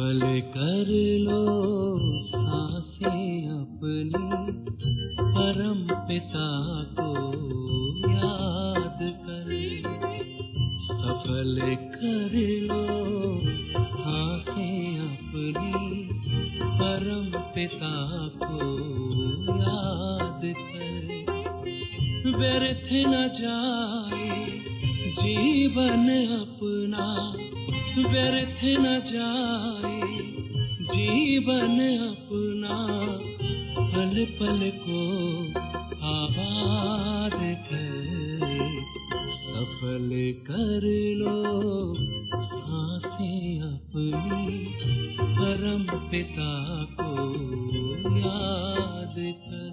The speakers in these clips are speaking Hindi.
सफल कर लो सांसें अपनी, परम पिता को याद कर। सफल कर लो सांसें अपनी, परम पिता को याद कर। व्यर्थ न जाए जीवन अपना, व्यर्थ न जाए जीवन अपना, पल पल को आबाद कर। सफल कर लो सांसें अपनी, परम पिता को याद कर।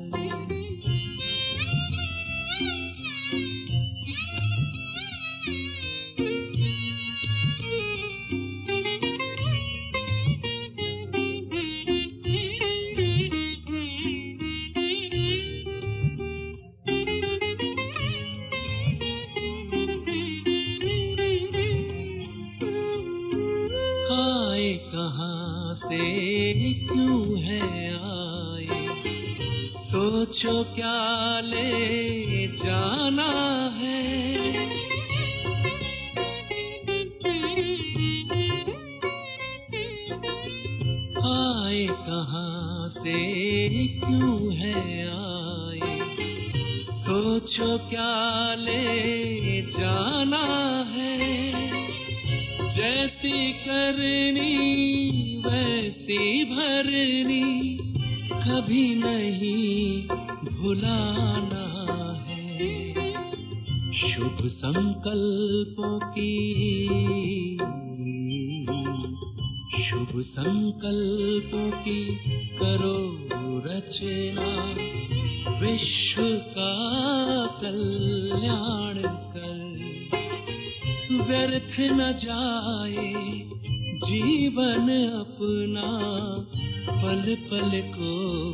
कहाँ से क्यों है आए, सोचो क्या ले जाना है। आए कहाँ से क्यों है आए, सोचो क्या ले जाना है। जैसी करनी वैसी भरनी, कभी नहीं भुलाना है। शुभ संकल्पों की, शुभ संकल्पों की करो रचना, विश्व का कल्याण कर। व्यर्थ न जाए जीवन अपना, पल पल को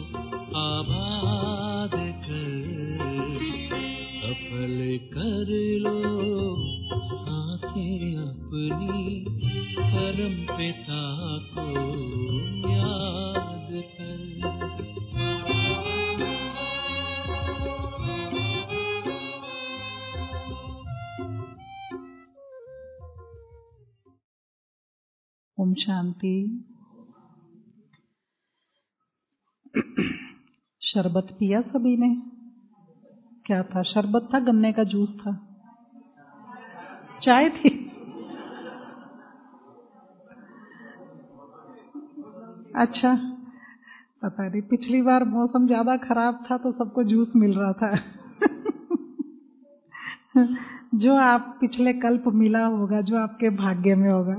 आबाद कर। सफल कर लो सांसें अपनी, परम पिता को याद कर। ओम शांति। शरबत पिया सभी ने? क्या था? शरबत था, गन्ने का जूस था, चाय थी? अच्छा, पता नहीं, पिछली बार मौसम ज्यादा खराब था तो सबको जूस मिल रहा था। जो आप पिछले कल्प मिला होगा, जो आपके भाग्य में होगा।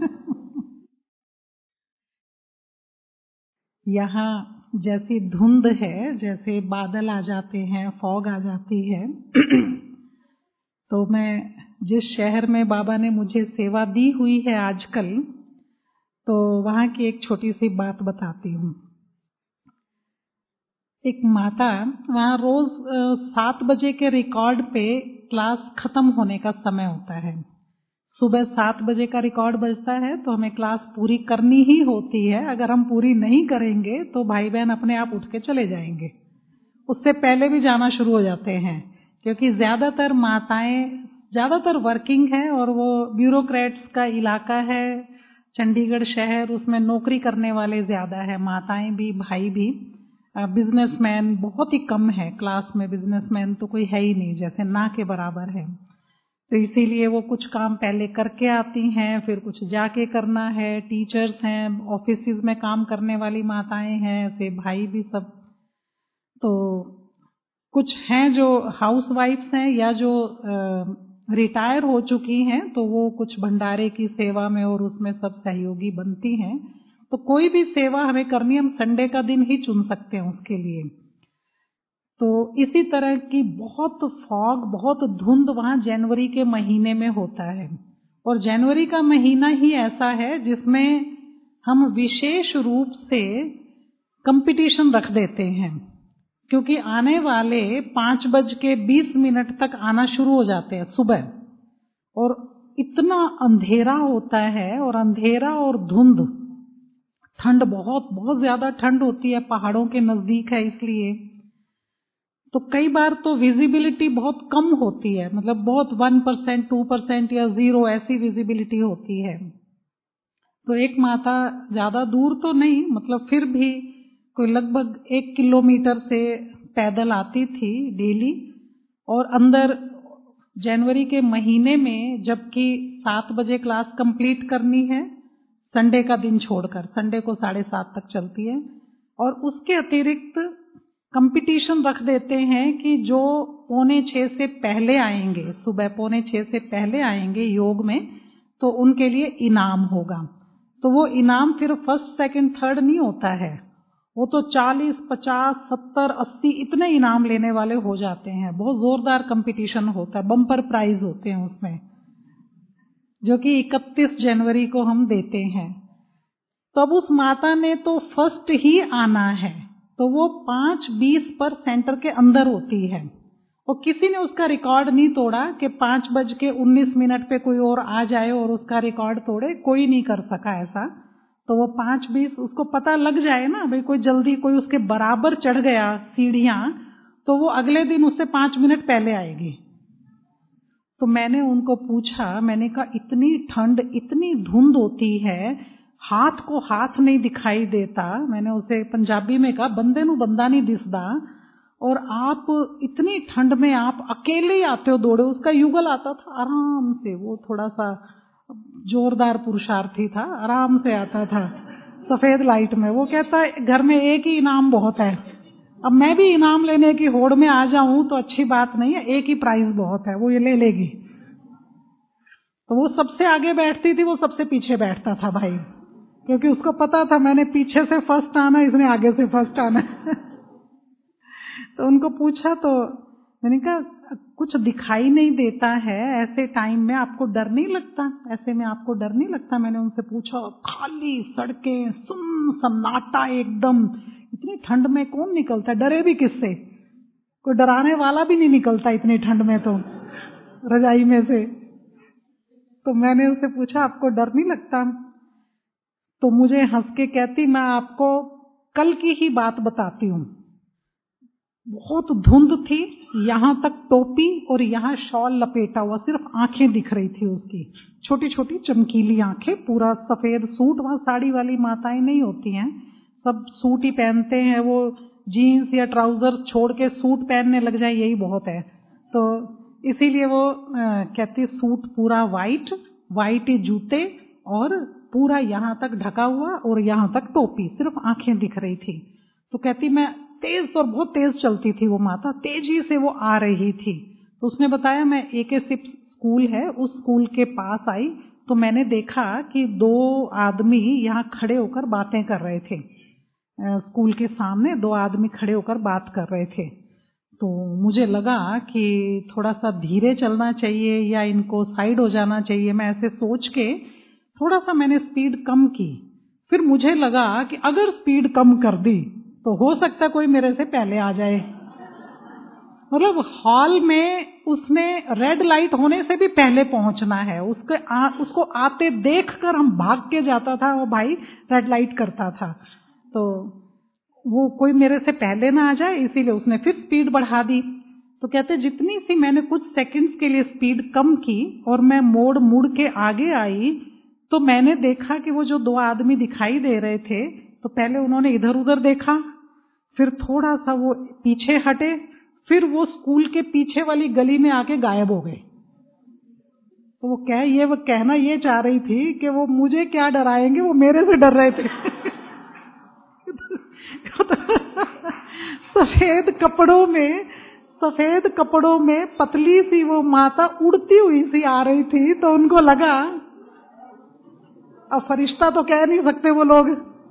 यहाँ जैसी धुंध है, जैसे बादल आ जाते हैं, फॉग आ जाती है, तो मैं जिस शहर में बाबा ने मुझे सेवा दी हुई है आजकल, तो वहाँ की एक छोटी सी बात बताती हूँ। एक माता, वहाँ रोज 7 बजे के रिकॉर्ड पे क्लास खत्म होने का समय होता है। सुबह 7 बजे का रिकॉर्ड बजता है तो हमें क्लास पूरी करनी ही होती है। अगर हम पूरी नहीं करेंगे तो भाई बहन अपने आप उठ के चले जाएंगे। उससे पहले भी जाना शुरू हो जाते हैं, क्योंकि ज्यादातर माताएं ज्यादातर वर्किंग है और वो ब्यूरोक्रेट्स का इलाका है, चंडीगढ़ शहर, उसमें नौकरी करने वाले ज्यादा है, माताएं भी भाई भी। बिजनेसमैन बहुत ही कम है क्लास में, बिजनेसमैन तो कोई है ही नहीं, जैसे ना के बराबर है। तो इसीलिए वो कुछ काम पहले करके आती हैं, फिर कुछ जाके करना है। टीचर्स हैं, ऑफिसेज में काम करने वाली माताएं हैं, ऐसे भाई भी सब। तो कुछ हैं जो हाउस वाइफ्स हैं या जो रिटायर हो चुकी हैं, तो वो कुछ भंडारे की सेवा में और उसमें सब सहयोगी बनती हैं। तो कोई भी सेवा हमें करनी है, हम संडे का दिन ही चुन सकते हैं उसके लिए। तो इसी तरह की बहुत फॉग, बहुत धुंध वहाँ जनवरी के महीने में होता है। और जनवरी का महीना ही ऐसा है जिसमें हम विशेष रूप से कंपटीशन रख देते हैं, क्योंकि आने वाले 5:20 तक आना शुरू हो जाते हैं सुबह, और इतना अंधेरा होता है, और अंधेरा और धुंध ठंड बहुत बहुत ज्यादा ठंड होती है, पहाड़ों के नजदीक है इसलिए। तो कई बार तो विजिबिलिटी बहुत कम होती है, मतलब बहुत 1%, 2% या 0 ऐसी विजिबिलिटी होती है। तो एक माता ज्यादा दूर तो नहीं, मतलब फिर भी कोई लगभग 1 किलोमीटर से पैदल आती थी डेली। और अंदर जनवरी के महीने में, जबकि 7 बजे क्लास कंप्लीट करनी है, संडे का दिन छोड़कर, संडे को 7:30 तक चलती है। और उसके अतिरिक्त कंपटीशन रख देते हैं कि जो 5:45 से पहले आएंगे, सुबह 5:45 से पहले आएंगे योग में, तो उनके लिए इनाम होगा। तो वो इनाम फिर फर्स्ट, सेकंड, थर्ड नहीं होता है, वो तो 40, 50, 70, 80 इतने इनाम लेने वाले हो जाते हैं। बहुत जोरदार कंपटीशन होता है, बम्पर प्राइज होते हैं उसमें, जो कि 31 जनवरी को हम देते हैं। तब उस माता ने तो फर्स्ट ही आना है, तो वो 5:20 पर सेंटर के अंदर होती है। और किसी ने उसका रिकॉर्ड नहीं तोड़ा कि 5:19 पे कोई और आ जाए और उसका रिकॉर्ड तोड़े, कोई नहीं कर सका ऐसा। तो वो 5:20, उसको पता लग जाए ना भाई, कोई जल्दी कोई उसके बराबर चढ़ गया सीढ़ियां, तो वो अगले दिन उससे 5 मिनट पहले आएगी। तो मैंने उनको पूछा, मैंने कहा इतनी ठंड, इतनी धुंध होती है, हाथ को हाथ नहीं दिखाई देता। मैंने उसे पंजाबी में कहा, बंदे नू बंदा नहीं दिसदा, और आप इतनी ठंड में आप अकेले ही आते हो दौड़े। उसका युगल आता था आराम से, वो थोड़ा सा जोरदार पुरुषार्थी था, आराम से आता था सफेद लाइट में। वो कहता है घर में एक ही इनाम बहुत है। अब मैं भी इनाम लेने की होड़ में आ जाऊं तो अच्छी बात नहीं है, एक ही प्राइज बहुत है, वो ये ले लेगी। तो वो सबसे आगे बैठती थी, वो सबसे पीछे बैठता था भाई, क्योंकि उसको पता था मैंने पीछे से फर्स्ट आना, इसने आगे से फर्स्ट आना। तो उनको पूछा, तो मैंने कहा कुछ दिखाई नहीं देता है ऐसे टाइम में, आपको डर नहीं लगता? ऐसे में आपको डर नहीं लगता? मैंने उनसे पूछा। खाली सड़कें, सुन सन्नाटा एकदम, इतनी ठंड में कौन निकलता है, डरे भी किससे? कोई डराने वाला भी नहीं निकलता इतनी ठंड में तो रजाई में से। तो मैंने उससे पूछा आपको डर नहीं लगता? तो मुझे हंस के कहती, मैं आपको कल की ही बात बताती हूँ। बहुत धुंध थी, यहां तक टोपी और यहां शॉल लपेटा हुआ, सिर्फ आंखें दिख रही थी उसकी, छोटी छोटी चमकीली आंखें, पूरा सफेद सूट। वहां साड़ी वाली माताएं नहीं होती हैं, सब सूट ही पहनते हैं। वो जीन्स या ट्राउजर छोड़ के सूट पहनने लग जाए यही बहुत है। तो इसीलिए वो कहती सूट पूरा वाइट, वाइट ही जूते और पूरा यहां तक ढका हुआ और यहां तक टोपी, सिर्फ आंखें दिख रही थी। तो कहती मैं तेज, और बहुत तेज चलती थी वो माता, तेजी से वो आ रही थी। तो उसने बताया मैं AK6 स्कूल है उस स्कूल के पास आई, तो मैंने देखा कि 2 आदमी यहाँ खड़े होकर बातें कर रहे थे। स्कूल के सामने 2 आदमी खड़े होकर बात कर रहे थे। तो मुझे लगा कि थोड़ा सा धीरे चलना चाहिए या इनको साइड हो जाना चाहिए। मैं ऐसे सोच के थोड़ा सा मैंने स्पीड कम की। फिर मुझे लगा कि अगर स्पीड कम कर दी तो हो सकता है कोई मेरे से पहले आ जाए। मतलब हॉल में उसने रेड लाइट होने से भी पहले पहुंचना है, उसको आते देखकर हम भाग के जाता था, वो भाई रेड लाइट करता था, तो वो कोई मेरे से पहले ना आ जाए, इसीलिए उसने फिर स्पीड बढ़ा दी। तो कहते जितनी सी मैंने कुछ सेकंड्स के लिए स्पीड कम की और मैं मुड़ के आगे आई, तो मैंने देखा कि वो जो 2 आदमी दिखाई दे रहे थे, तो पहले उन्होंने इधर उधर देखा, फिर थोड़ा सा वो पीछे हटे, फिर वो स्कूल के पीछे वाली गली में आके गायब हो गए। तो वो कहना ये चाह रही थी कि वो मुझे क्या डराएंगे, वो मेरे से डर रहे थे। सफेद कपड़ों में पतली सी वो माता उड़ती हुई सी आ रही थी, तो उनको लगा, अब फरिश्ता तो कह नहीं सकते वो लोग,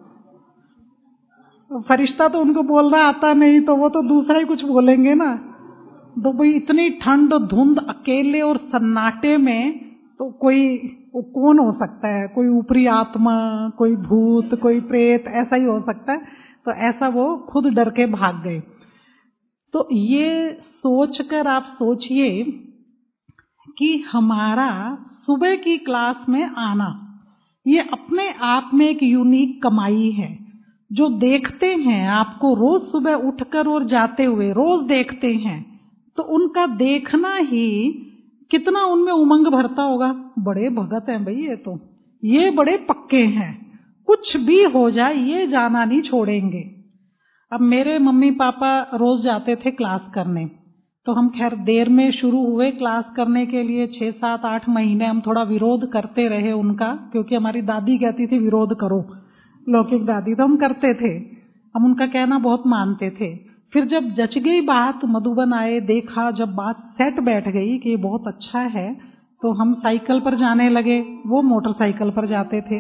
फरिश्ता तो उनको बोलना आता नहीं, तो वो तो दूसरा ही कुछ बोलेंगे ना। तो भाई इतनी ठंड, धुंध, अकेले और सन्नाटे में तो वो कौन हो सकता है? कोई ऊपरी आत्मा, कोई भूत, कोई प्रेत, ऐसा ही हो सकता है। तो ऐसा वो खुद डर के भाग गए। तो ये सोचकर आप सोचिए कि हमारा सुबह की क्लास में आना, ये अपने आप में एक यूनिक कमाई है। जो देखते हैं आपको रोज सुबह उठकर और जाते हुए, रोज देखते हैं, तो उनका देखना ही कितना उनमें उमंग भरता होगा। बड़े भगत हैं भाई, ये बड़े पक्के हैं, कुछ भी हो जाए ये जाना नहीं छोड़ेंगे। अब मेरे मम्मी पापा रोज जाते थे क्लास करने, तो हम खैर देर में शुरू हुए क्लास करने के लिए। 6, 7, 8 महीने हम थोड़ा विरोध करते रहे उनका, क्योंकि हमारी दादी कहती थी विरोध करो, लौकिक दादी, तो हम करते थे। हम उनका कहना बहुत मानते थे। फिर जब जच गई बात, मधुबन आए, देखा, जब बात सेट बैठ गई कि ये बहुत अच्छा है, तो हम साइकिल पर जाने लगे, वो मोटरसाइकिल पर जाते थे।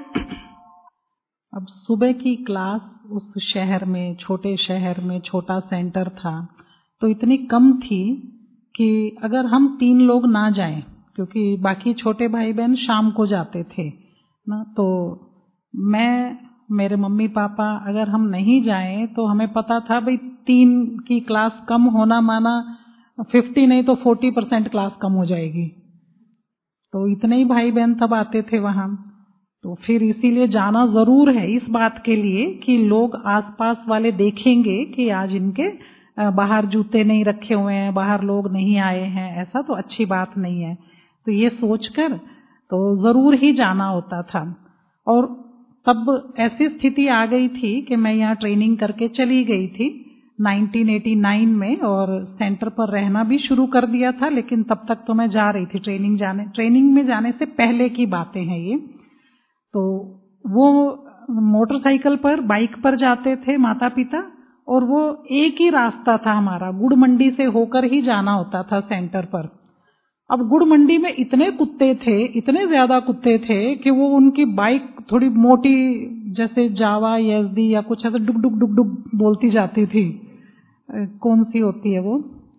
अब सुबह की क्लास उस शहर में, छोटे शहर में, छोटा सेंटर था, तो इतनी कम थी कि अगर हम 3 लोग ना जाएं, क्योंकि बाकी छोटे भाई बहन शाम को जाते थे ना, तो मैं, मेरे मम्मी पापा अगर हम नहीं जाएं तो हमें पता था भाई 3 की क्लास कम होना माना 50 नहीं तो 40% क्लास कम हो जाएगी। तो इतने ही भाई बहन तब आते थे वहां। तो फिर इसीलिए जाना जरूर है, इस बात के लिए कि लोग आसपास वाले देखेंगे कि आज इनके बाहर जूते नहीं रखे हुए हैं, बाहर लोग नहीं आए हैं, ऐसा तो अच्छी बात नहीं है। तो ये सोचकर तो जरूर ही जाना होता था। और तब ऐसी स्थिति आ गई थी कि मैं यहाँ ट्रेनिंग करके चली गई थी 1989 में, और सेंटर पर रहना भी शुरू कर दिया था, लेकिन तब तक तो मैं जा रही थी ट्रेनिंग में जाने से पहले की बातें हैं ये। तो वो मोटरसाइकिल पर, बाइक पर जाते थे माता पिता, और वो एक ही रास्ता था हमारा, गुड़ मंडी से होकर ही जाना होता था सेंटर पर। अब गुड़ मंडी में इतने कुत्ते थे, इतने ज्यादा कुत्ते थे कि वो उनकी बाइक थोड़ी मोटी, जैसे जावा यजदी या कुछ ऐसा डुक डुक डुक डुक बोलती जाती थी। कौन सी होती है वो,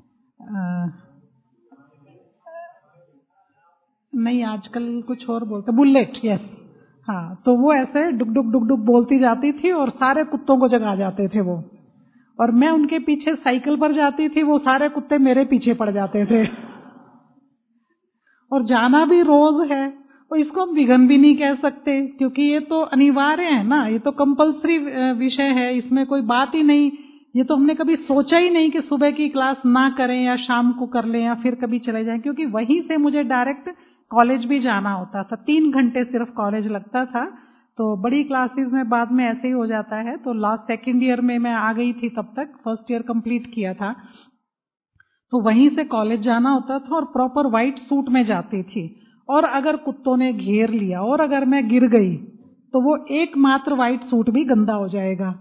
नहीं आजकल कुछ और बोलते, बुलेट, यस। हाँ, तो वो ऐसे डुक डुक डुक डुक बोलती जाती थी और सारे कुत्तों को जगा जाते थे वो। और मैं उनके पीछे साइकिल पर जाती थी, वो सारे कुत्ते मेरे पीछे पड़ जाते थे। और जाना भी रोज है, और इसको हम विघन भी नहीं कह सकते, क्योंकि ये तो अनिवार्य है ना, ये तो कंपल्सरी विषय है, इसमें कोई बात ही नहीं। ये तो हमने कभी सोचा ही नहीं कि सुबह की क्लास ना करें या शाम को कर लें या फिर कभी चले जाएं, क्योंकि वहीं से मुझे डायरेक्ट कॉलेज भी जाना होता था। 3 घंटे सिर्फ कॉलेज लगता था। तो बड़ी क्लासेस में बाद में ऐसे ही हो जाता है। तो लास्ट सेकेंड ईयर में मैं आ गई थी, तब तक फर्स्ट ईयर कंप्लीट किया था, तो वहीं से कॉलेज जाना होता था और प्रॉपर व्हाइट सूट में जाती थी। और अगर कुत्तों ने घेर लिया और अगर मैं गिर गई तो वो एकमात्र व्हाइट सूट भी गंदा हो जाएगा।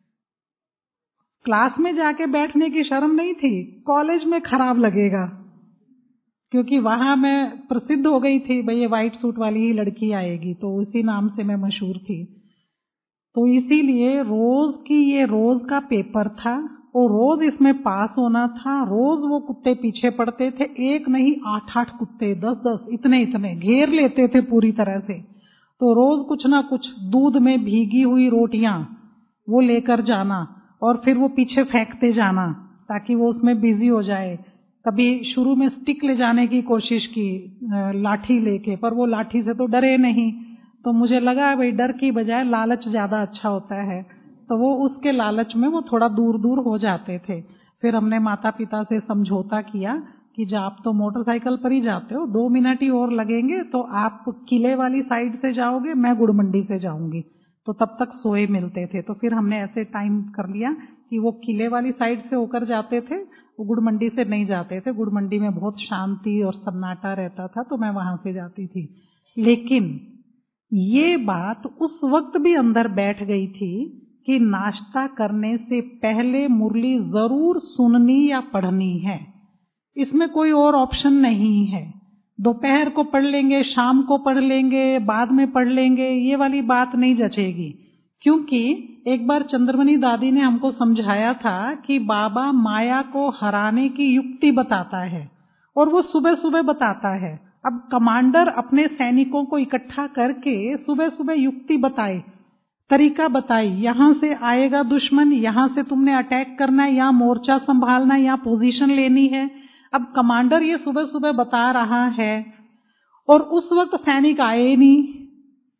क्लास में जाके बैठने की शर्म नहीं थी, कॉलेज में खराब लगेगा, क्योंकि वहां मैं प्रसिद्ध हो गई थी, भाई ये व्हाइट सूट वाली ही लड़की आएगी, तो उसी नाम से मैं मशहूर थी। तो इसीलिए रोज की, ये रोज का पेपर था और रोज इसमें पास होना था। रोज वो कुत्ते पीछे पड़ते थे, एक नहीं 8-8 कुत्ते, 10-10, इतने घेर लेते थे पूरी तरह से। तो रोज कुछ ना कुछ, दूध में भीगी हुई रोटियां वो लेकर जाना और फिर वो पीछे फेंकते जाना ताकि वो उसमें बिजी हो जाए। कभी शुरू में स्टिक ले जाने की कोशिश की, लाठी लेके, पर वो लाठी से तो डरे नहीं। तो मुझे लगा भाई डर की बजाय लालच ज्यादा अच्छा होता है, तो वो उसके लालच में वो थोड़ा दूर दूर हो जाते थे। फिर हमने माता पिता से समझौता किया कि जब आप तो मोटरसाइकिल पर ही जाते हो, 2 मिनट ही और लगेंगे, तो आप किले वाली साइड से जाओगे, मैं गुड़ मंडी से जाऊंगी। तो तब तक सोए मिलते थे, तो फिर हमने ऐसे टाइम कर लिया कि वो किले वाली साइड से होकर जाते थे, वो गुड़ मंडी से नहीं जाते थे। गुड़ मंडी में बहुत शांति और सन्नाटा रहता था, तो मैं वहां से जाती थी। लेकिन ये बात उस वक्त भी अंदर बैठ गई थी कि नाश्ता करने से पहले मुरली जरूर सुननी या पढ़नी है, इसमें कोई और ऑप्शन नहीं है। दोपहर को पढ़ लेंगे, शाम को पढ़ लेंगे, बाद में पढ़ लेंगे, ये वाली बात नहीं जचेगी। क्योंकि एक बार चंद्रमणि दादी ने हमको समझाया था कि बाबा माया को हराने की युक्ति बताता है, और वो सुबह सुबह बताता है। अब कमांडर अपने सैनिकों को इकट्ठा करके सुबह सुबह युक्ति बताए, तरीका बताए, यहां से आएगा दुश्मन, यहां से तुमने अटैक करना है, यहाँ मोर्चा संभालना है, यहाँ पोजीशन लेनी है। अब कमांडर ये सुबह सुबह बता रहा है और उस वक्त सैनिक आए नहीं,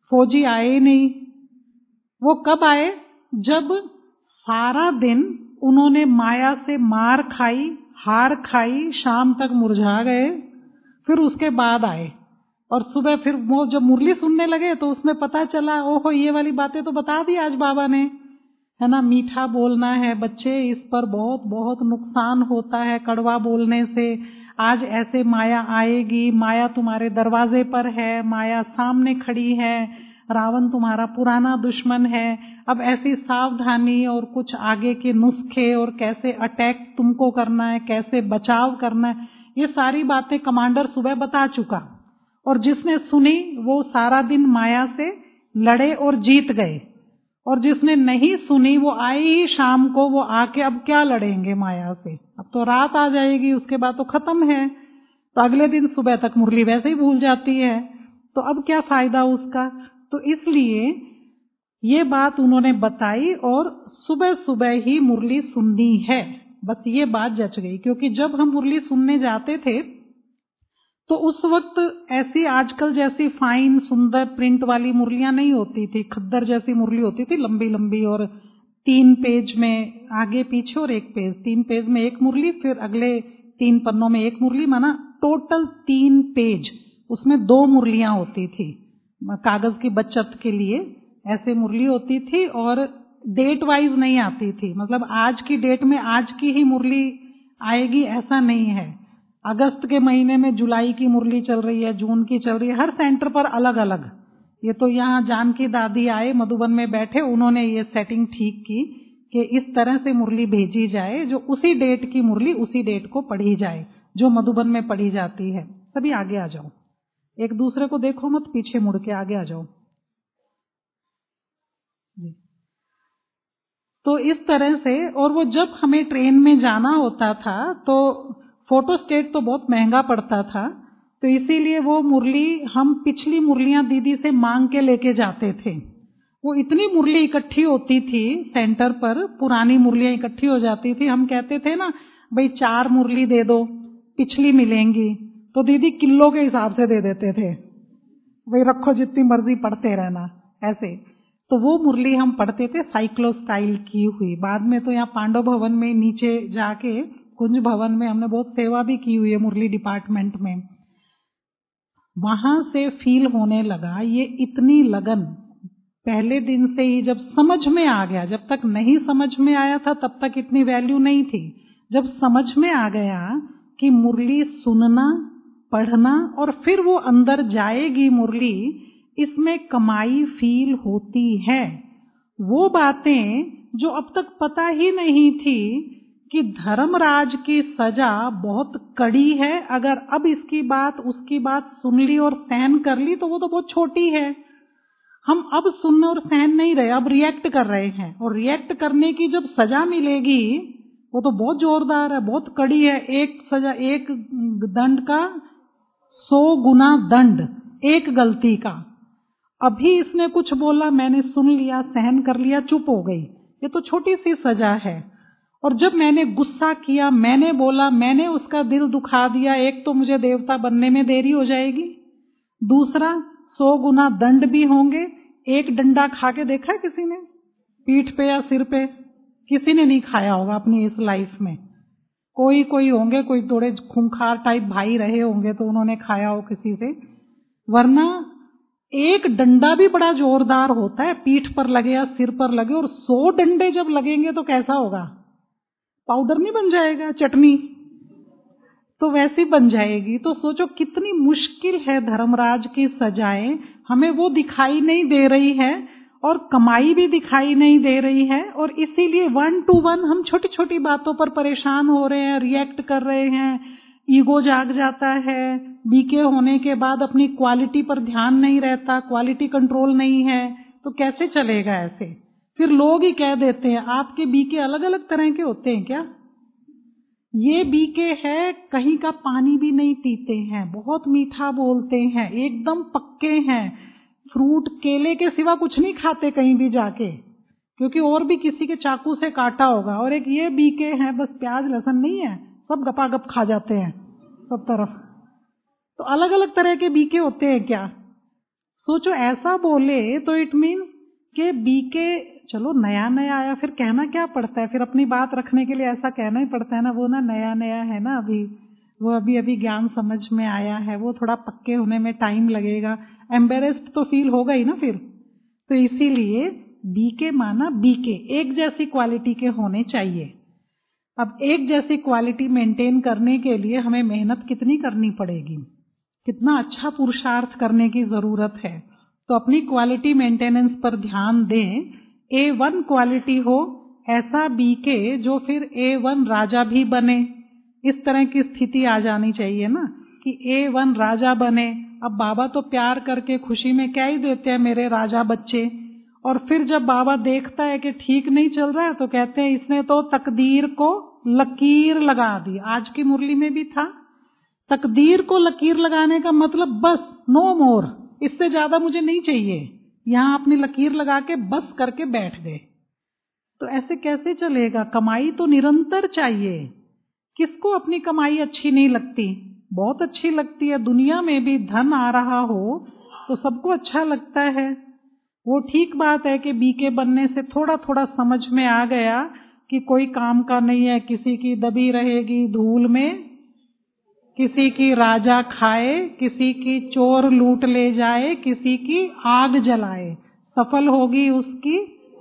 फौजी आए नहीं। वो कब आए? जब सारा दिन उन्होंने माया से मार खाई, हार खाई, शाम तक मुरझा गए, फिर उसके बाद आए। और सुबह फिर वो जब मुरली सुनने लगे तो उसमें पता चला, ओहो ये वाली बातें तो बता दी आज बाबा ने, है ना। मीठा बोलना है बच्चे, इस पर बहुत बहुत नुकसान होता है कड़वा बोलने से। आज ऐसे माया आएगी, माया तुम्हारे दरवाजे पर है, माया सामने खड़ी है, रावण तुम्हारा पुराना दुश्मन है। अब ऐसी सावधानी और कुछ आगे के नुस्खे और कैसे अटैक तुमको करना है, कैसे बचाव करना है, ये सारी बातें कमांडर सुबह बता चुका। और जिसने सुनी वो सारा दिन माया से लड़े और जीत गए, और जिसने नहीं सुनी वो आए ही शाम को, वो आके अब क्या लड़ेंगे माया से, अब तो रात आ जाएगी, उसके बाद तो खत्म है। तो अगले दिन सुबह तक मुरली वैसे ही भूल जाती है, तो अब क्या फायदा उसका। तो इसलिए ये बात उन्होंने बताई और सुबह सुबह ही मुरली सुननी है, बस ये बात जच गई। क्योंकि जब हम मुरली सुनने जाते थे तो उस वक्त ऐसी आजकल जैसी फाइन सुंदर प्रिंट वाली मुरलियां नहीं होती थी, खद्दर जैसी मुरली होती थी, लंबी लंबी, और 3 पेज में आगे पीछे और 1 पेज, 3 पेज में एक मुरली, फिर अगले 3 पन्नों में एक मुरली, माना टोटल 3 पेज, उसमें 2 मुरलियां होती थी कागज की बचत के लिए, ऐसे मुरली होती थी। और डेट वाइज नहीं आती थी, मतलब आज की डेट में आज की ही मुरली आएगी ऐसा नहीं है। अगस्त के महीने में जुलाई की मुरली चल रही है, जून की चल रही है, हर सेंटर पर अलग अलग। ये तो यहाँ जानकी दादी आए मधुबन में बैठे, उन्होंने ये सेटिंग ठीक की कि इस तरह से मुरली भेजी जाए, जो उसी डेट की मुरली उसी डेट को पढ़ी जाए, जो मधुबन में पढ़ी जाती है। सभी आगे आ जाओ, एक दूसरे को देखो मत, पीछे मुड़ के आगे आ जाओ जी। तो इस तरह से, और वो जब हमें ट्रेन में जाना होता था तो फोटो स्टेट तो बहुत महंगा पड़ता था, तो इसीलिए वो मुरली हम पिछली मुरलियां दीदी से मांग के लेके जाते थे। वो इतनी मुरली इकट्ठी होती थी सेंटर पर, पुरानी मुरलियां इकट्ठी हो जाती थी। हम कहते थे ना भाई 4 मुरली दे दो, पिछली मिलेंगी, तो दीदी किलो के हिसाब से दे देते थे, भाई रखो जितनी मर्जी पढ़ते रहना ऐसे। तो वो मुरली हम पढ़ते थे साइक्लो स्टाइल की हुई। बाद में तो यहाँ पांडव भवन में नीचे जाके कुंज भवन में हमने बहुत सेवा भी की हुई है मुरली डिपार्टमेंट में। वहां से फील होने लगा ये इतनी लगन पहले दिन से ही, जब समझ में आ गया। जब तक नहीं समझ में आया था तब तक इतनी वैल्यू नहीं थी। जब समझ में आ गया कि मुरली सुनना, पढ़ना और फिर वो अंदर जाएगी मुरली, इसमें कमाई फील होती है। वो बातें जो अब तक पता ही नहीं थी कि धर्मराज की सजा बहुत कड़ी है, अगर अब इसकी बात उसकी बात सुन ली और सहन कर ली तो वो तो बहुत छोटी है। हम अब सुन और सहन नहीं रहे, अब रिएक्ट कर रहे हैं, और रिएक्ट करने की जब सजा मिलेगी वो तो बहुत जोरदार है, बहुत कड़ी है। एक सजा, एक दंड का 100 गुना दंड एक गलती का। अभी इसने कुछ बोला, मैंने सुन लिया, सहन कर लिया, चुप हो गई, ये तो छोटी सी सजा है। और जब मैंने गुस्सा किया, मैंने बोला, मैंने उसका दिल दुखा दिया, एक तो मुझे देवता बनने में देरी हो जाएगी, दूसरा 100 गुना दंड भी होंगे। एक डंडा खा के देखा है किसी ने पीठ पे या सिर पे? किसी ने नहीं खाया होगा अपनी इस लाइफ में। कोई कोई होंगे, कोई थोड़े खूंखार टाइप भाई रहे होंगे तो उन्होंने खाया हो किसी से, वरना एक डंडा भी बड़ा जोरदार होता है, पीठ पर लगे या सिर पर लगे। और 100 डंडे जब लगेंगे तो कैसा होगा? पाउडर नहीं बन जाएगा, चटनी तो वैसी बन जाएगी। तो सोचो कितनी मुश्किल है धर्मराज की सजाएं। हमें वो दिखाई नहीं दे रही है और कमाई भी दिखाई नहीं दे रही है, और इसीलिए 1 to 1 हम छोटी छोटी बातों पर परेशान हो रहे हैं, रिएक्ट कर रहे हैं, ईगो जाग जाता है। बीके होने के बाद अपनी क्वालिटी पर ध्यान नहीं रहता, क्वालिटी कंट्रोल नहीं है, तो कैसे चलेगा ऐसे? फिर लोग ही कह देते हैं आपके बीके अलग अलग तरह के होते हैं क्या? ये बीके है, कहीं का पानी भी नहीं पीते हैं, बहुत मीठा बोलते हैं, एकदम पक्के हैं, फ्रूट केले के सिवा कुछ नहीं खाते कहीं भी जाके, क्योंकि और भी किसी के चाकू से काटा होगा। और एक ये बीके हैं, बस प्याज लहसुन नहीं है, सब गपागप खा जाते हैं सब तरफ। तो अलग अलग तरह के बीके होते हैं क्या? सोचो ऐसा बोले तो इट मीन्स कि बीके चलो नया नया आया, फिर कहना क्या पड़ता है, फिर अपनी बात रखने के लिए ऐसा कहना ही पड़ता है ना, वो ना नया नया है ना, अभी वो अभी ज्ञान समझ में आया है, वो थोड़ा पक्के होने में टाइम लगेगा, एम्बेरेस्ड तो फील होगा ही ना फिर। तो इसीलिए बीके माना बीके, एक जैसी क्वालिटी के होने चाहिए। अब एक जैसी क्वालिटी मेंटेन करने के लिए हमें मेहनत कितनी करनी पड़ेगी, कितना अच्छा पुरुषार्थ करने की जरूरत है। तो अपनी क्वालिटी मेंटेनेंस पर ध्यान दें। A1 क्वालिटी हो, ऐसा बीके जो फिर A1 राजा भी बने, इस तरह की स्थिति आ जानी चाहिए ना कि A1 राजा बने। अब बाबा तो प्यार करके खुशी में क्या ही देते हैं, मेरे राजा बच्चे। और फिर जब बाबा देखता है कि ठीक नहीं चल रहा है तो कहते हैं इसने तो तकदीर को लकीर लगा दी। आज की मुरली में भी था, तकदीर को लकीर लगाने का मतलब बस नो मोर, इससे ज्यादा मुझे नहीं चाहिए। यहां अपनी लकीर लगा के बस करके बैठ गए। तो ऐसे कैसे चलेगा, कमाई तो निरंतर चाहिए। किसको अपनी कमाई अच्छी नहीं लगती, बहुत अच्छी लगती है। दुनिया में भी धन आ रहा हो तो सबको अच्छा लगता है। वो ठीक बात है कि बीके बनने से थोड़ा थोड़ा समझ में आ गया कि कोई काम का नहीं है, किसी की दबी रहेगी धूल में, किसी की राजा खाए, किसी की चोर लूट ले जाए, किसी की आग जलाए, सफल होगी उसकी।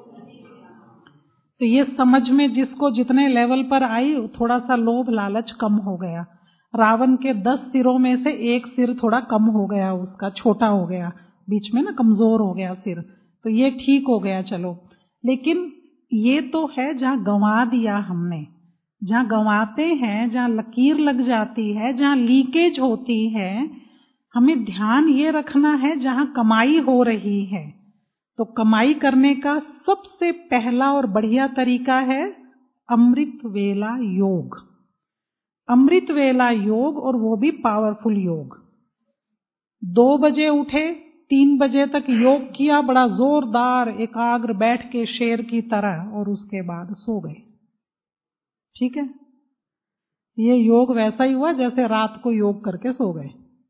तो ये समझ में जिसको जितने लेवल पर आई, थोड़ा सा लोभ लालच कम हो गया। रावण के 10 सिरों में से एक सिर थोड़ा कम हो गया, उसका छोटा हो गया, बीच में ना कमजोर हो गया सिर, तो ये ठीक हो गया। चलो, लेकिन ये तो है जहां गंवा दिया हमने। जहां गंवाते हैं, जहां लकीर लग जाती है, जहां लीकेज होती है, हमें ध्यान ये रखना है जहां कमाई हो रही है। तो कमाई करने का सबसे पहला और बढ़िया तरीका है अमृत वेला योग। अमृत वेला योग, और वो भी पावरफुल योग। 2 बजे उठे, 3 बजे तक योग किया, बड़ा जोरदार एकाग्र बैठ के शेर की तरह, और उसके बाद सो गए। ठीक है, ये योग वैसा ही हुआ जैसे रात को योग करके सो गए।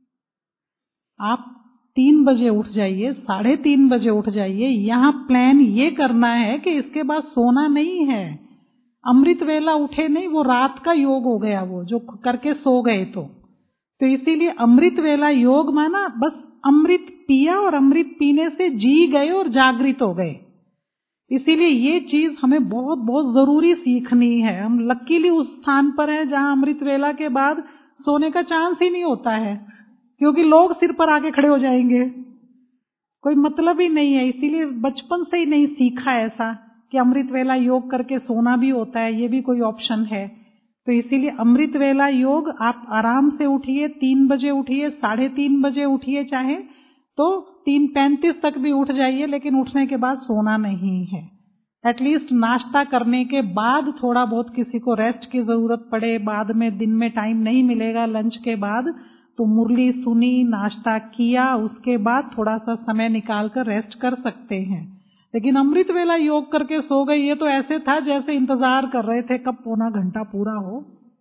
आप 3 बजे उठ जाइए, 3:30 बजे उठ जाइए। यहां प्लान ये करना है कि इसके बाद सोना नहीं है। अमृत वेला उठे नहीं, वो रात का योग हो गया, वो जो करके सो गए। तो इसीलिए अमृत वेला योग माना बस अमृत पिया, और अमृत पीने से जी गए और जागृत हो गए। इसीलिए ये चीज हमें बहुत बहुत जरूरी सीखनी है। हम लकीली उस स्थान पर हैं जहां अमृत वेला के बाद सोने का चांस ही नहीं होता है, क्योंकि लोग सिर पर आके खड़े हो जाएंगे, कोई मतलब ही नहीं है। इसीलिए बचपन से ही नहीं सीखा ऐसा कि अमृत वेला योग करके सोना भी होता है, ये भी कोई ऑप्शन है। तो इसीलिए अमृत वेला योग आप आराम से उठिए, 3 बजे उठिए, 3:30 बजे उठिए, चाहे तो 3:35 तक भी उठ जाइए, लेकिन उठने के बाद सोना नहीं है। एटलीस्ट नाश्ता करने के बाद थोड़ा बहुत किसी को रेस्ट की जरूरत पड़े, बाद में दिन में टाइम नहीं मिलेगा लंच के बाद, तो मुरली सुनी, नाश्ता किया, उसके बाद थोड़ा सा समय निकाल कर रेस्ट कर सकते हैं। लेकिन अमृत वेला योग करके सो गए, ये तो ऐसे था जैसे इंतजार कर रहे थे कब पौना घंटा पूरा हो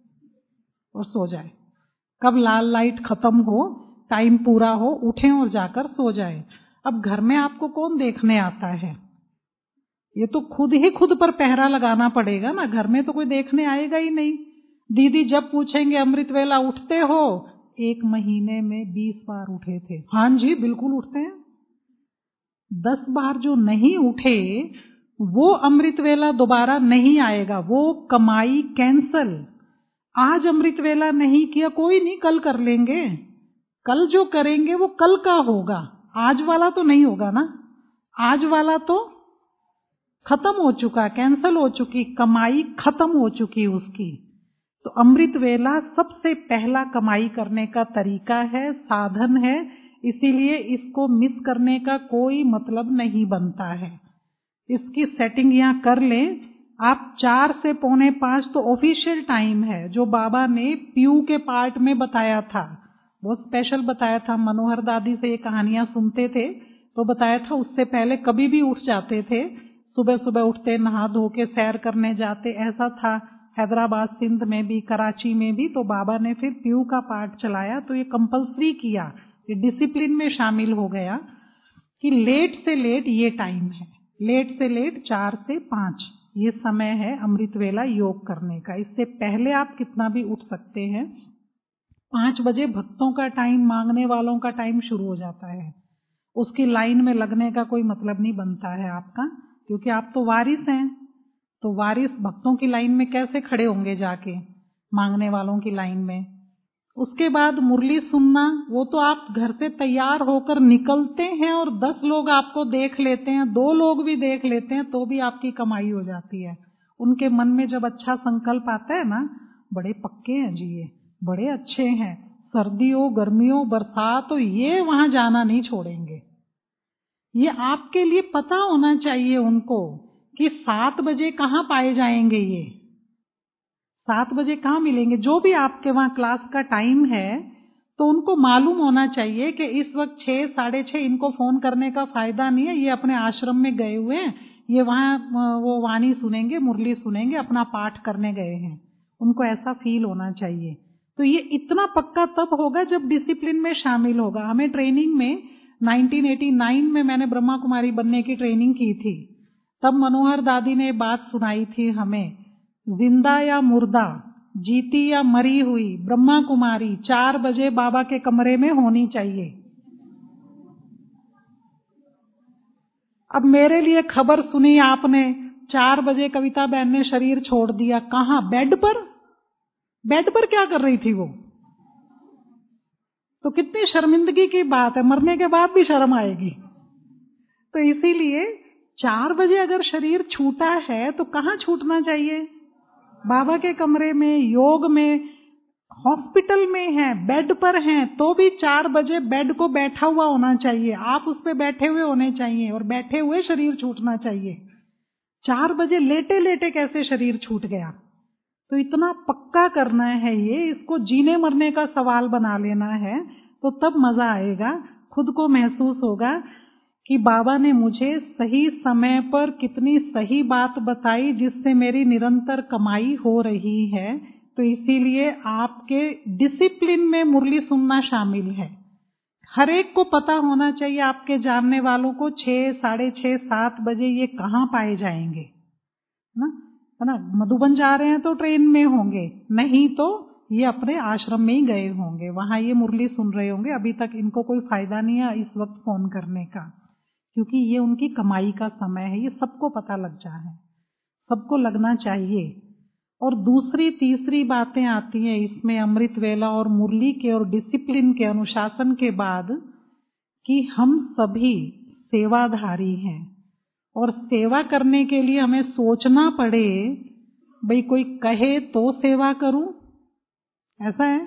और सो जाए, कब लाल लाइट खत्म हो, टाइम पूरा हो, उठें और जाकर सो जाए। अब घर में आपको कौन देखने आता है, ये तो खुद ही खुद पर पहरा लगाना पड़ेगा ना। घर में तो कोई देखने आएगा ही नहीं। दीदी जब पूछेंगे अमृत वेला उठते हो, 1 महीने में 20 बार उठे थे, हाँ जी बिल्कुल उठते हैं। 10 बार जो नहीं उठे, वो अमृत वेला दोबारा नहीं आएगा, वो कमाई कैंसल। आज अमृत वेला नहीं किया, कोई नहीं, कल कर लेंगे। कल जो करेंगे वो कल का होगा, आज वाला तो नहीं होगा ना। आज वाला तो खत्म हो चुका, कैंसल हो चुकी, कमाई खत्म हो चुकी उसकी। तो अमृत वेला सबसे पहला कमाई करने का तरीका है, साधन है। इसीलिए इसको मिस करने का कोई मतलब नहीं बनता है। इसकी सेटिंग यहां कर लें आप। 4 से 4:45 तो ऑफिशियल टाइम है, जो बाबा ने पीयू के पार्ट में बताया था, बहुत स्पेशल बताया था। मनोहर दादी से ये कहानियां सुनते थे तो बताया था, उससे पहले कभी भी उठ जाते थे, सुबह सुबह उठते, नहा धो के सैर करने जाते, ऐसा था हैदराबाद, सिंध में भी, कराची में भी। तो बाबा ने फिर पीयू का पार्ट चलाया, तो ये कंपल्सरी किया, ये डिसिप्लिन में शामिल हो गया। कि लेट से लेट ये टाइम है, लेट से लेट 4 से 5 ये समय है अमृत वेला योग करने का। इससे पहले आप कितना भी उठ सकते हैं। 5 बजे भक्तों का टाइम, मांगने वालों का टाइम शुरू हो जाता है। उसकी लाइन में लगने का कोई मतलब नहीं बनता है आपका, क्योंकि आप तो वारिस हैं। तो वारिस भक्तों की लाइन में कैसे खड़े होंगे जाके, मांगने वालों की लाइन में। उसके बाद मुरली सुनना, वो तो आप घर से तैयार होकर निकलते हैं और 10 लोग आपको देख लेते हैं, 2 लोग भी देख लेते हैं तो भी आपकी कमाई हो जाती है। उनके मन में जब अच्छा संकल्प आता है ना, बड़े पक्के हैं जी, ये बड़े अच्छे हैं, सर्दी हो गर्मी हो बरसात हो ये वहां जाना नहीं छोड़ेंगे। ये आपके लिए पता होना चाहिए उनको कि 7 बजे कहाँ पाए जाएंगे, ये 7 बजे कहाँ मिलेंगे। जो भी आपके वहां क्लास का टाइम है तो उनको मालूम होना चाहिए कि इस वक्त 6, 6:30 इनको फोन करने का फायदा नहीं है, ये अपने आश्रम में गए हुए हैं, ये वहां वो वाणी सुनेंगे, मुरली सुनेंगे, अपना पाठ करने गए हैं। उनको ऐसा फील होना चाहिए। तो ये इतना पक्का तब होगा जब डिसिप्लिन में शामिल होगा। हमें ट्रेनिंग में 1989 में मैंने ब्रह्मा कुमारी बनने की ट्रेनिंग की थी। तब मनोहर दादी ने बात सुनाई थी हमें, जिंदा या मुर्दा, जीती या मरी हुई, ब्रह्मा कुमारी 4 बजे बाबा के कमरे में होनी चाहिए। अब मेरे लिए खबर सुनी आपने, 4 बजे कविता बहन ने शरीर छोड़ दिया। कहाँ? बेड पर। बेड पर क्या कर रही थी वो? तो कितनी शर्मिंदगी की बात है, मरने के बाद भी शर्म आएगी। तो इसीलिए 4 बजे अगर शरीर छूटा है तो कहाँ छूटना चाहिए? बाबा के कमरे में, योग में। हॉस्पिटल में है, बेड पर हैं, तो भी 4 बजे बेड को बैठा हुआ होना चाहिए, आप उस पे बैठे हुए होने चाहिए और बैठे हुए शरीर छूटना चाहिए। 4 बजे लेटे लेटे कैसे शरीर छूट गया? तो इतना पक्का करना है ये, इसको जीने मरने का सवाल बना लेना है, तो तब मजा आएगा। खुद को महसूस होगा कि बाबा ने मुझे सही समय पर कितनी सही बात बताई जिससे मेरी निरंतर कमाई हो रही है। तो इसीलिए आपके डिसिप्लिन में मुरली सुनना शामिल है। हर एक को पता होना चाहिए, आपके जानने वालों को 6, 6:30, 7 बजे ये कहाँ पाए जाएंगे ना, है ना। मधुबन जा रहे हैं तो ट्रेन में होंगे, नहीं तो ये अपने आश्रम में ही गए होंगे, वहां ये मुरली सुन रहे होंगे। अभी तक इनको कोई फायदा नहीं है इस वक्त फोन करने का, क्योंकि ये उनकी कमाई का समय है। ये सबको पता लग जाए, सबको लगना चाहिए। और दूसरी तीसरी बातें आती हैं इसमें अमृत वेला और मुरली के और डिसिप्लिन के अनुशासन के बाद, कि हम सभी सेवाधारी हैं और सेवा करने के लिए हमें सोचना पड़े, भाई कोई कहे तो सेवा करूं, ऐसा है।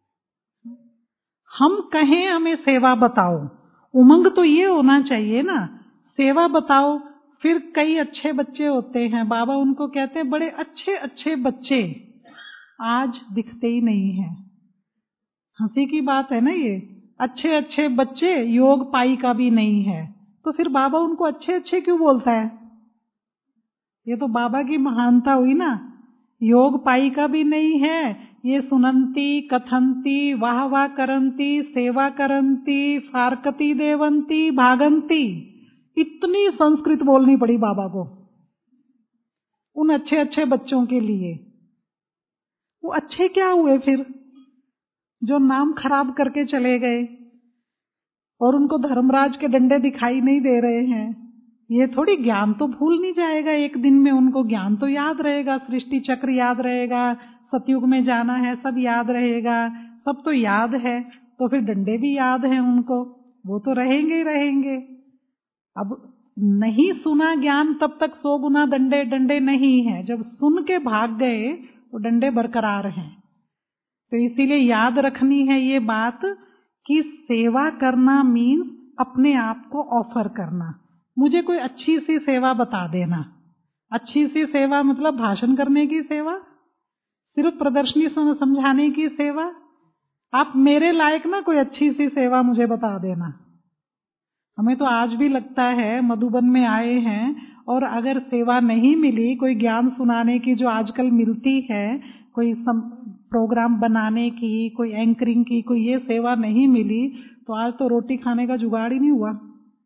हम कहें हमें सेवा बताओ, उमंग तो ये होना चाहिए ना, सेवा बताओ। फिर कई अच्छे बच्चे होते हैं, बाबा उनको कहते हैं बड़े अच्छे अच्छे बच्चे आज दिखते ही नहीं है। हंसी की बात है ना ये, अच्छे अच्छे बच्चे योग पाई का भी नहीं है। तो फिर बाबा उनको अच्छे अच्छे क्यों बोलता है? ये तो बाबा की महानता हुई ना। योग पाई का भी नहीं है, ये सुनंती कथंती वाह वाह करंती सेवा करंती फारकती देवंती भागंती, इतनी संस्कृत बोलनी पड़ी बाबा को उन अच्छे अच्छे बच्चों के लिए। वो अच्छे क्या हुए फिर, जो नाम खराब करके चले गए और उनको धर्मराज के डंडे दिखाई नहीं दे रहे हैं। ये थोड़ी, ज्ञान तो भूल नहीं जाएगा एक दिन में, उनको ज्ञान तो याद रहेगा, सृष्टि चक्र याद रहेगा, सतयुग में जाना है सब याद रहेगा, सब तो याद है। तो फिर डंडे भी याद हैं उनको, वो तो रहेंगे ही रहेंगे। अब नहीं सुना ज्ञान तब तक 100 गुना डंडे डंडे नहीं है, जब सुन के भाग गए तो डंडे बरकरार हैं। तो इसीलिए याद रखनी है ये बात कि सेवा करना मीन्स अपने आप को ऑफर करना। मुझे कोई अच्छी सी सेवा बता देना। अच्छी सी सेवा मतलब भाषण करने की सेवा, सिर्फ प्रदर्शनी समझाने की सेवा। आप मेरे लायक ना कोई अच्छी सी सेवा मुझे बता देना। हमें तो आज भी लगता है, मधुबन में आए हैं और अगर सेवा नहीं मिली, कोई ज्ञान सुनाने की जो आजकल मिलती है, कोई प्रोग्राम बनाने की, कोई एंकरिंग की, कोई ये सेवा नहीं मिली तो आज तो रोटी खाने का जुगाड़ ही नहीं हुआ।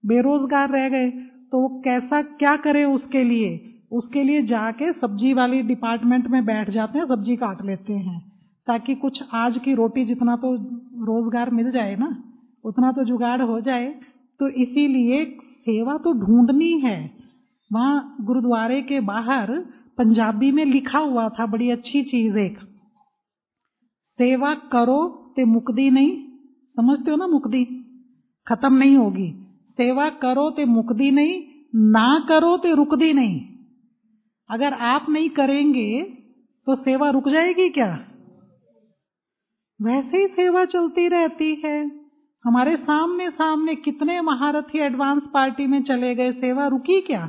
बेरोजगार रह गए तो वो कैसा क्या करे उसके लिए जाके सब्जी वाली डिपार्टमेंट में बैठ जाते हैं, सब्जी काट लेते हैं ताकि कुछ आज की रोटी जितना तो रोजगार मिल जाए ना, उतना तो जुगाड़ हो जाए। तो इसीलिए सेवा तो ढूंढनी है। वहां गुरुद्वारे के बाहर पंजाबी में लिखा हुआ था, बड़ी अच्छी चीज एक, सेवा करो ते मुकदी नहीं, समझते हो ना, मुकदी खत्म नहीं होगी। सेवा करो ते मुकदी नहीं, ना करो ते रुकदी नहीं। अगर आप नहीं करेंगे तो सेवा रुक जाएगी क्या? वैसे ही सेवा चलती रहती है। हमारे सामने सामने कितने महारथी एडवांस पार्टी में चले गए, सेवा रुकी क्या?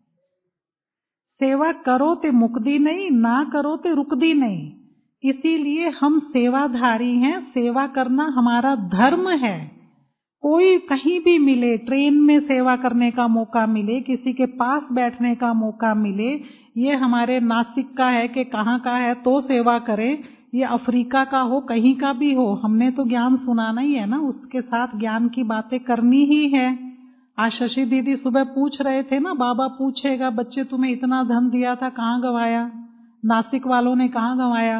सेवा करो ते मुकदी नहीं, ना करो ते रुकदी नहीं। इसीलिए हम सेवाधारी हैं, सेवा करना हमारा धर्म है। कोई कहीं भी मिले, ट्रेन में सेवा करने का मौका मिले, किसी के पास बैठने का मौका मिले, ये हमारे नासिक का है कि कहाँ का है तो सेवा करें, ये अफ्रीका का हो, कहीं का भी हो, हमने तो ज्ञान सुनाना ही है ना, उसके साथ ज्ञान की बातें करनी ही है। आज शशि दीदी सुबह पूछ रहे थे ना, बाबा पूछेगा बच्चे तुम्हें इतना धन दिया था कहाँ गंवाया? नासिक वालों ने कहाँ गंवाया?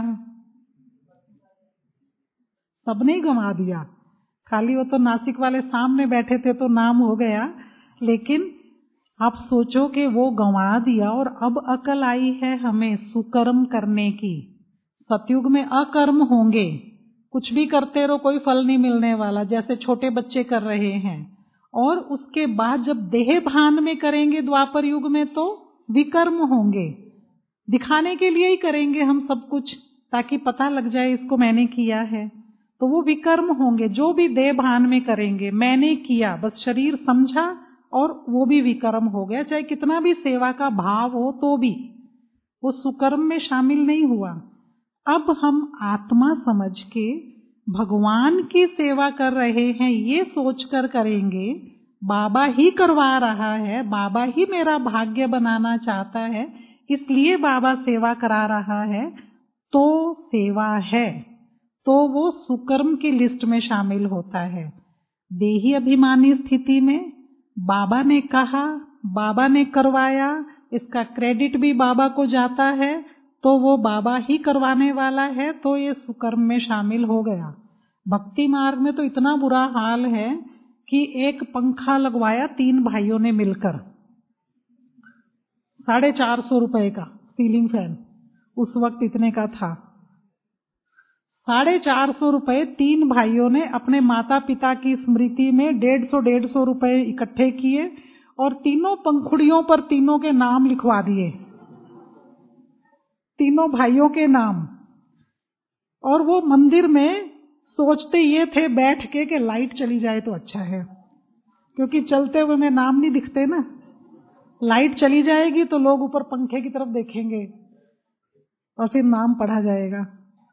सबने ही गंवा दिया। खाली वो तो नासिक वाले सामने बैठे थे तो नाम हो गया, लेकिन आप सोचो कि वो गंवा दिया और अब अकल आई है हमें सुकर्म करने की। सतयुग में अकर्म होंगे, कुछ भी करते रहो कोई फल नहीं मिलने वाला, जैसे छोटे बच्चे कर रहे हैं। और उसके बाद जब देह भान में करेंगे द्वापर युग में तो विकर्म होंगे, दिखाने के लिए ही करेंगे हम सब कुछ, ताकि पता लग जाए इसको मैंने किया है, तो वो विकर्म होंगे। जो भी देह भान में करेंगे, मैंने किया, बस शरीर समझा और वो भी विकर्म हो गया, चाहे कितना भी सेवा का भाव हो तो भी वो सुकर्म में शामिल नहीं हुआ। अब हम आत्मा समझ के भगवान की सेवा कर रहे हैं, ये सोचकर करेंगे, बाबा ही करवा रहा है, बाबा ही मेरा भाग्य बनाना चाहता है, इसलिए बाबा सेवा करा रहा है, तो सेवा है, तो वो सुकर्म की लिस्ट में शामिल होता है। देही अभिमानी स्थिति में बाबा ने कहा, बाबा ने करवाया, इसका क्रेडिट भी बाबा को जाता है, तो वो बाबा ही करवाने वाला है, तो ये सुकर्म में शामिल हो गया। भक्ति मार्ग में तो इतना बुरा हाल है कि एक पंखा लगवाया 3 भाइयों ने मिलकर, 450 रुपए का सीलिंग फैन, उस वक्त इतने का था। 450 रुपए 3 भाइयों ने अपने माता पिता की स्मृति में 150 रुपए इकट्ठे किए और तीनों पंखुड़ियों पर तीनों के नाम लिखवा दिए, तीनों भाइयों के नाम। और वो मंदिर में सोचते ये थे बैठ के कि लाइट चली जाए तो अच्छा है, क्योंकि चलते हुए में नाम नहीं दिखते ना, लाइट चली जाएगी तो लोग ऊपर पंखे की तरफ देखेंगे और फिर नाम पढ़ा जाएगा।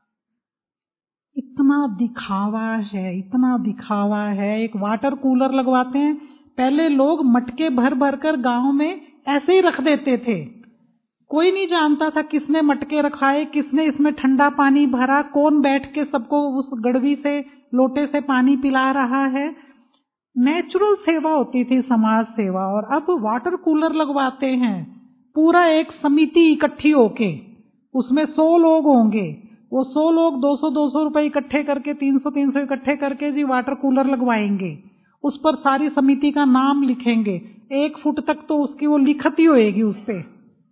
इतना दिखावा है, इतना दिखावा है। एक वाटर कूलर लगवाते हैं, पहले लोग मटके भर भर कर गांव में ऐसे ही रख देते थे, कोई नहीं जानता था किसने मटके रखाए, किसने इसमें ठंडा पानी भरा, कौन बैठ के सबको उस गड़वी से लोटे से पानी पिला रहा है। नेचुरल सेवा होती थी, समाज सेवा। और अब वाटर कूलर लगवाते हैं, पूरा एक समिति इकट्ठी होके, उसमें 100 लोग होंगे, वो 100 लोग 200-200 रुपए इकट्ठे करके, 300-300 इकट्ठे करके जी वाटर कूलर लगवाएंगे, उस पर सारी समिति का नाम लिखेंगे, 1 फुट तक तो उसकी वो लिखती होएगी, उस पे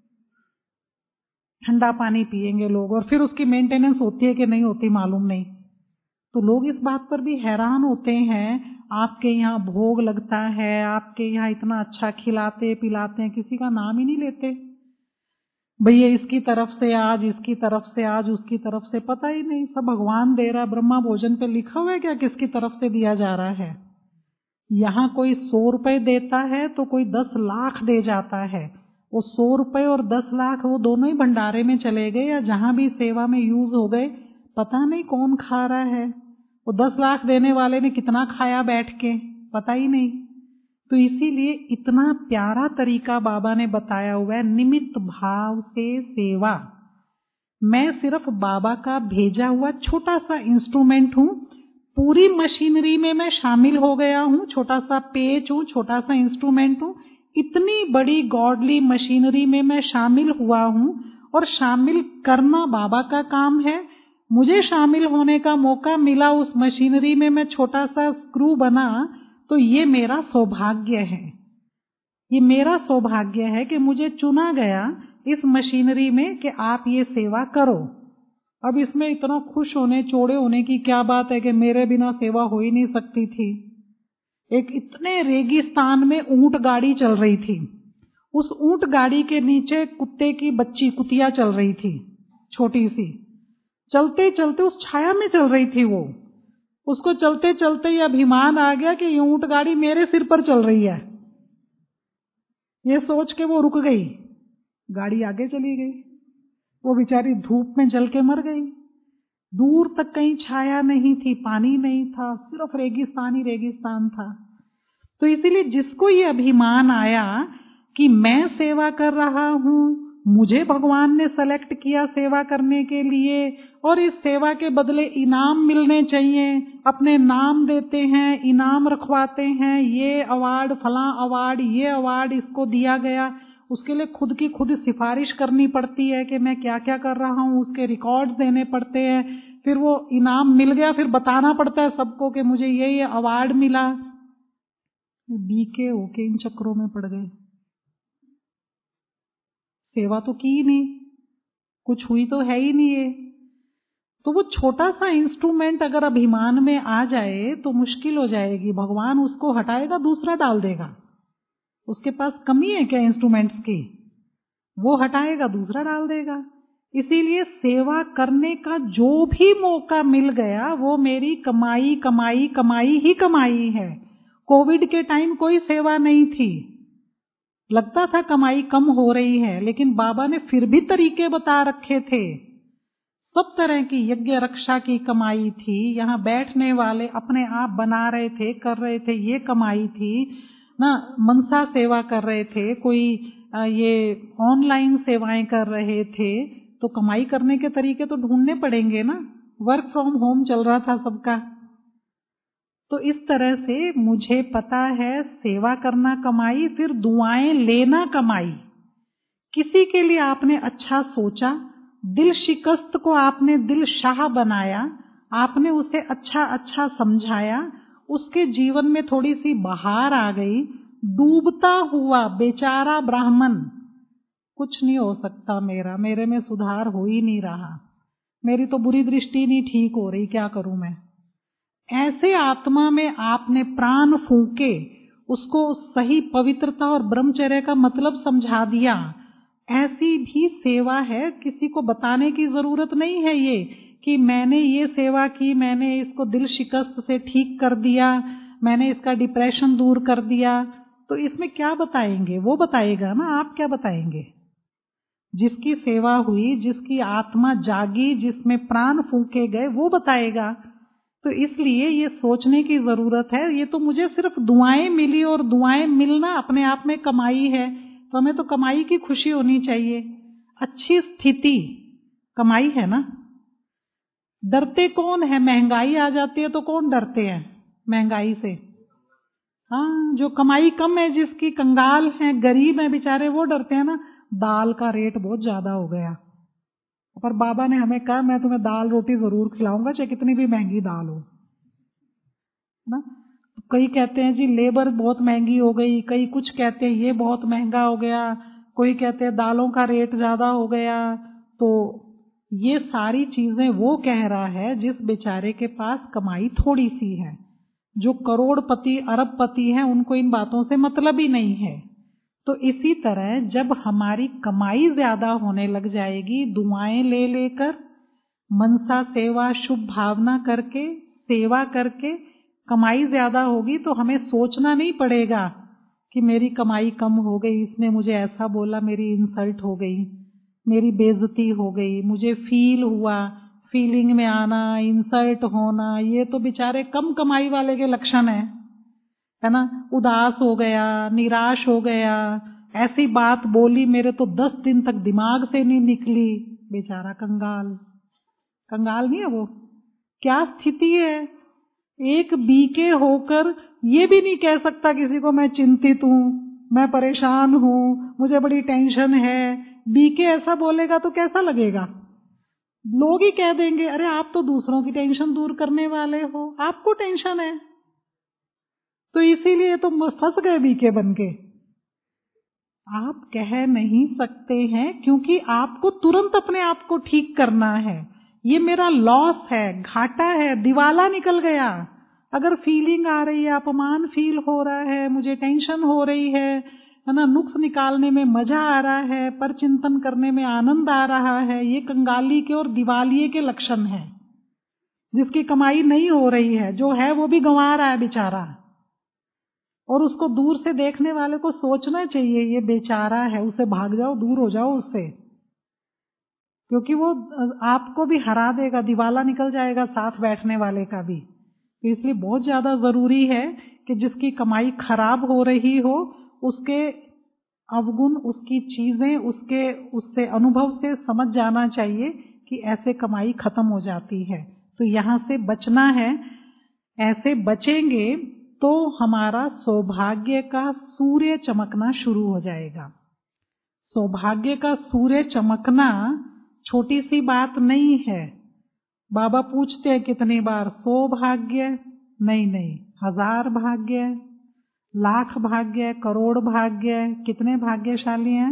ठंडा पानी पिएंगे लोग। और फिर उसकी मेंटेनेंस होती है कि नहीं होती मालूम नहीं। तो लोग इस बात पर भी हैरान होते हैं, आपके यहाँ भोग लगता है, आपके यहाँ इतना अच्छा खिलाते पिलाते हैं, किसी का नाम ही नहीं लेते। भैया इसकी तरफ से आज, इसकी तरफ से आज, उसकी तरफ से, पता ही नहीं, सब भगवान दे रहा। ब्रह्मा भोजन पे लिखा हुआ है क्या किसकी तरफ से दिया जा रहा है? यहाँ कोई 100 रुपए देता है तो कोई 10 लाख दे जाता है। वो 100 रुपए और 10 लाख वो दोनों ही भंडारे में चले गए या जहां भी सेवा में यूज हो गए, पता नहीं कौन खा रहा है। वो 10 लाख देने वाले ने कितना खाया बैठ के, पता ही नहीं। तो इसीलिए इतना प्यारा तरीका बाबा ने बताया हुआ है, निमित्त भाव से सेवा। मैं सिर्फ बाबा का भेजा हुआ छोटा सा इंस्ट्रूमेंट हूं, पूरी मशीनरी में मैं शामिल हो गया हूँ, छोटा सा पेच हूँ, छोटा सा इंस्ट्रूमेंट हूँ, इतनी बड़ी गॉडली मशीनरी में मैं शामिल हुआ हूँ और शामिल करना बाबा का काम है। मुझे शामिल होने का मौका मिला उस मशीनरी में, मैं छोटा सा स्क्रू बना, तो ये मेरा सौभाग्य है। ये मेरा सौभाग्य है कि मुझे चुना गया इस मशीनरी में कि आप ये सेवा करो। अब इसमें इतना खुश होने, चौड़े होने की क्या बात है कि मेरे बिना सेवा हो ही नहीं सकती थी। एक इतने रेगिस्तान में ऊंट गाड़ी चल रही थी, उस ऊंट गाड़ी के नीचे कुत्ते की बच्ची कुतिया चल रही थी, छोटी सी, चलते चलते उस छाया में चल रही थी वो। उसको चलते चलते ये अभिमान आ गया कि ये ऊंट गाड़ी मेरे सिर पर चल रही है। ये सोच के वो रुक गई, गाड़ी आगे चली गई। वो बेचारी धूप में जल के मर गई। दूर तक कहीं छाया नहीं थी, पानी नहीं था, सिर्फ रेगिस्तान ही रेगिस्तान था। तो इसीलिए जिसको ये अभिमान आया कि मैं सेवा कर रहा हूँ, मुझे भगवान ने सेलेक्ट किया सेवा करने के लिए और इस सेवा के बदले इनाम मिलने चाहिए, अपने नाम देते हैं, इनाम रखवाते हैं, ये अवार्ड, फलां अवार्ड, ये अवार्ड इसको दिया गया, उसके लिए खुद की खुद सिफारिश करनी पड़ती है कि मैं क्या क्या कर रहा हूँ, उसके रिकॉर्ड्स देने पड़ते हैं, फिर वो इनाम मिल गया, फिर बताना पड़ता है सबको कि मुझे ये अवार्ड मिला। बीके होके इन चक्रों में पड़ गए। सेवा तो की नहीं, कुछ हुई तो है ही नहीं ये। तो वो छोटा सा इंस्ट्रूमेंट अगर अभिमान में आ जाए तो मुश्किल हो जाएगी। भगवान उसको हटाएगा, दूसरा डाल देगा। उसके पास कमी है क्या इंस्ट्रूमेंट्स की? वो हटाएगा, दूसरा डाल देगा। इसीलिए सेवा करने का जो भी मौका मिल गया वो मेरी कमाई कमाई कमाई ही कमाई है। कोविड के टाइम कोई सेवा नहीं थी, लगता था कमाई कम हो रही है, लेकिन बाबा ने फिर भी तरीके बता रखे थे। सब तरह की यज्ञ रक्षा की कमाई थी, यहाँ बैठने वाले अपने आप बना रहे थे, कर रहे थे, ये कमाई थी ना। मनसा सेवा कर रहे थे, कोई ये ऑनलाइन सेवाएं कर रहे थे, तो कमाई करने के तरीके तो ढूंढने पड़ेंगे ना। वर्क फ्रॉम होम चल रहा था सबका। तो इस तरह से मुझे पता है सेवा करना कमाई, फिर दुआएं लेना कमाई। किसी के लिए आपने अच्छा सोचा, दिल शिकस्त को आपने दिल शाह बनाया, आपने उसे अच्छा अच्छा समझाया, उसके जीवन में थोड़ी सी बहार आ गई। डूबता हुआ बेचारा ब्राह्मण, कुछ नहीं हो सकता मेरे में सुधार हो ही नहीं रहा, मेरी तो बुरी दृष्टि नहीं ठीक हो रही, क्या करूं मैं। ऐसे आत्मा में आपने प्राण फूंके उसको सही पवित्रता और ब्रह्मचर्य का मतलब समझा दिया। ऐसी भी सेवा है, किसी को बताने की जरूरत नहीं है ये कि मैंने ये सेवा की, मैंने इसको दिल शिकस्त से ठीक कर दिया, मैंने इसका डिप्रेशन दूर कर दिया। तो इसमें क्या बताएंगे? वो बताएगा ना, आप क्या बताएंगे? जिसकी सेवा हुई, जिसकी आत्मा जागी, जिसमें प्राण फूंके गए, वो बताएगा। तो इसलिए ये सोचने की जरूरत है, ये तो मुझे सिर्फ दुआएं मिली और दुआएं मिलना अपने आप में कमाई है, तो हमें तो कमाई की खुशी होनी चाहिए। अच्छी स्थिति कमाई है ना। डरते कौन है? महंगाई आ जाती है तो कौन डरते हैं महंगाई से? हाँ, जो कमाई कम है, जिसकी कंगाल है, गरीब है बेचारे, वो डरते हैं ना। दाल का रेट बहुत ज्यादा हो गया, पर बाबा ने हमें कहा मैं तुम्हें दाल रोटी जरूर खिलाऊंगा, चाहे कितनी भी महंगी दाल हो ना। कई कहते हैं जी लेबर बहुत महंगी हो गई, कई कुछ कहते हैं ये बहुत महंगा हो गया, कोई कहते हैं दालों का रेट ज्यादा हो गया। तो ये सारी चीजें वो कह रहा है जिस बेचारे के पास कमाई थोड़ी सी है। जो करोड़पति अरबपति हैं उनको इन बातों से मतलब ही नहीं है। तो इसी तरह जब हमारी कमाई ज्यादा होने लग जाएगी, दुआएं ले लेकर, मनसा सेवा, शुभ भावना करके, सेवा करके कमाई ज्यादा होगी, तो हमें सोचना नहीं पड़ेगा कि मेरी कमाई कम हो गई, इसने मुझे ऐसा बोला, मेरी इंसल्ट हो गई, मेरी बेइज्जती हो गई, मुझे फील हुआ। फीलिंग में आना, इंसल्ट होना, ये तो बेचारे कम कमाई वाले के लक्षण है ना। उदास हो गया, निराश हो गया, ऐसी बात बोली मेरे तो 10 दिन तक दिमाग से नहीं निकली, बेचारा कंगाल। कंगाल नहीं है वो, क्या स्थिति है। एक बीके होकर ये भी नहीं कह सकता किसी को मैं चिंतित हूं, मैं परेशान हूं, मुझे बड़ी टेंशन है। बीके ऐसा बोलेगा तो कैसा लगेगा? लोग ही कह देंगे अरे आप तो दूसरों की टेंशन दूर करने वाले हो, आपको टेंशन है। तो इसीलिए तो फंस गए बीके बन के। आप कह नहीं सकते हैं क्योंकि आपको तुरंत अपने आप को ठीक करना है। ये मेरा लॉस है, घाटा है, दिवाला निकल गया। अगर फीलिंग आ रही है, अपमान फील हो रहा है, मुझे टेंशन हो रही है ना, नुक्स निकालने में मजा आ रहा है, पर चिंतन करने में आनंद आ रहा है, ये कंगाली के और दिवालिये के लक्षण है। जिसकी कमाई नहीं हो रही है, जो है वो भी गंवा रहा है बेचारा। और उसको दूर से देखने वाले को सोचना चाहिए ये बेचारा है, उसे भाग जाओ, दूर हो जाओ उससे, क्योंकि वो आपको भी हरा देगा, दिवाला निकल जाएगा साथ बैठने वाले का भी। तो इसलिए बहुत ज्यादा जरूरी है कि जिसकी कमाई खराब हो रही हो उसके अवगुण, उसकी चीजें, उससे अनुभव से समझ जाना चाहिए कि ऐसे कमाई खत्म हो जाती है। तो यहां से बचना है। ऐसे बचेंगे तो हमारा सौभाग्य का सूर्य चमकना शुरू हो जाएगा। सौभाग्य का सूर्य चमकना छोटी सी बात नहीं है। बाबा पूछते हैं कितनी बार, सौभाग्य नहीं, 1000 भाग्य, लाख भाग्य, करोड़ भाग्य, कितने भाग्यशाली हैं।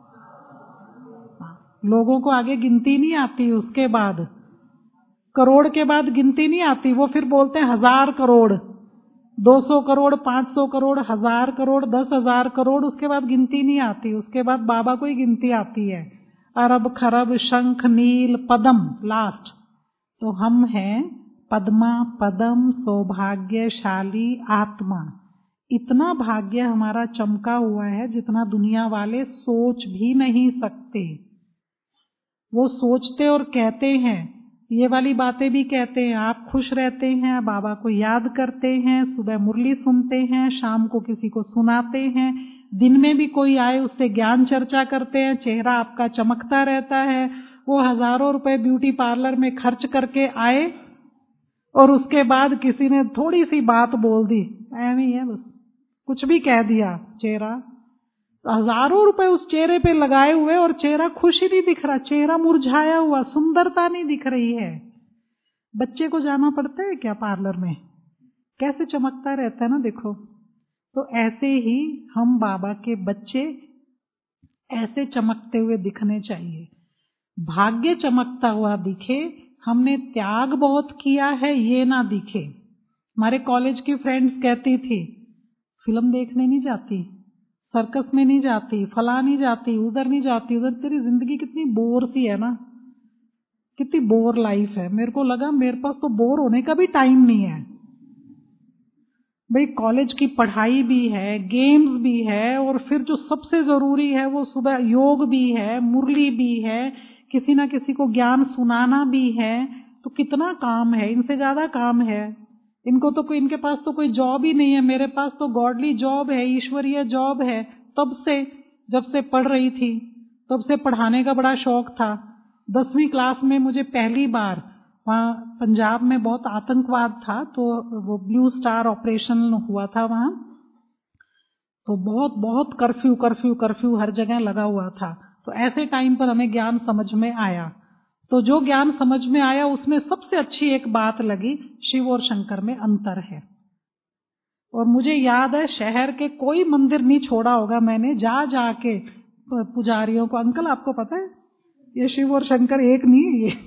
लोगों को आगे गिनती नहीं आती, उसके बाद करोड़ के बाद गिनती नहीं आती, वो फिर बोलते हैं 1000 करोड़, 200 करोड़, 500 करोड़, 1000 करोड़, 10,000 करोड़, उसके बाद गिनती नहीं आती। उसके बाद बाबा को ही गिनती आती है, अरब खरब शंख नील पद्म लास्ट। तो हम हैं पद्मा पदम सौभाग्यशाली आत्मा। इतना भाग्य हमारा चमका हुआ है जितना दुनिया वाले सोच भी नहीं सकते। वो सोचते और कहते हैं, ये वाली बातें भी कहते हैं, आप खुश रहते हैं, बाबा को याद करते हैं, सुबह मुरली सुनते हैं, शाम को किसी को सुनाते हैं, दिन में भी कोई आए उससे ज्ञान चर्चा करते हैं, चेहरा आपका चमकता रहता है। वो हजारों रुपए ब्यूटी पार्लर में खर्च करके आए और उसके बाद किसी ने थोड़ी सी बात बोल दी, ऐਵੇਂ ही है बस, कुछ भी कह दिया, चेहरा हजारों रुपए उस चेहरे पे लगाए हुए और चेहरा खुश ही नहीं दिख रहा, चेहरा मुरझाया हुआ, सुंदरता नहीं दिख रही है। बच्चे को जाना पड़ता है क्या पार्लर में, कैसे चमकता रहता है ना, देखो। तो ऐसे ही हम बाबा के बच्चे ऐसे चमकते हुए दिखने चाहिए। भाग्य चमकता हुआ दिखे, हमने त्याग बहुत किया है ये ना दिखे। हमारे कॉलेज की फ्रेंड्स कहती थी, फिल्म देखने नहीं जाती, सर्कस में नहीं जाती, फला नहीं जाती, उधर नहीं जाती, उधर, तेरी जिंदगी कितनी बोर सी है ना, कितनी बोर लाइफ है। मेरे को लगा मेरे पास तो बोर होने का भी टाइम नहीं है भाई। कॉलेज की पढ़ाई भी है, गेम्स भी है, और फिर जो सबसे जरूरी है वो सुबह योग भी है, मुरली भी है, किसी ना किसी को ज्ञान सुनाना भी है। तो कितना काम है, इनसे ज्यादा काम है। इनको तो कोई, इनके पास तो कोई जॉब ही नहीं है। मेरे पास तो गॉडली जॉब है, ईश्वरीय जॉब है। तब से, जब से पढ़ रही थी तब से पढ़ाने का बड़ा शौक था। 10वीं क्लास में मुझे पहली बार, वहाँ पंजाब में बहुत आतंकवाद था, तो वो ब्लू स्टार ऑपरेशन हुआ था वहाँ, तो बहुत बहुत कर्फ्यू कर्फ्यू कर्फ्यू हर जगह लगा हुआ था। तो ऐसे टाइम पर हमें ज्ञान समझ में आया। तो जो ज्ञान समझ में आया उसमें सबसे अच्छी एक बात लगी, शिव और शंकर में अंतर है। और मुझे याद है शहर के कोई मंदिर नहीं छोड़ा होगा मैंने, जा जाके पुजारियों को, अंकल आपको पता है ये शिव और शंकर एक नहीं है ये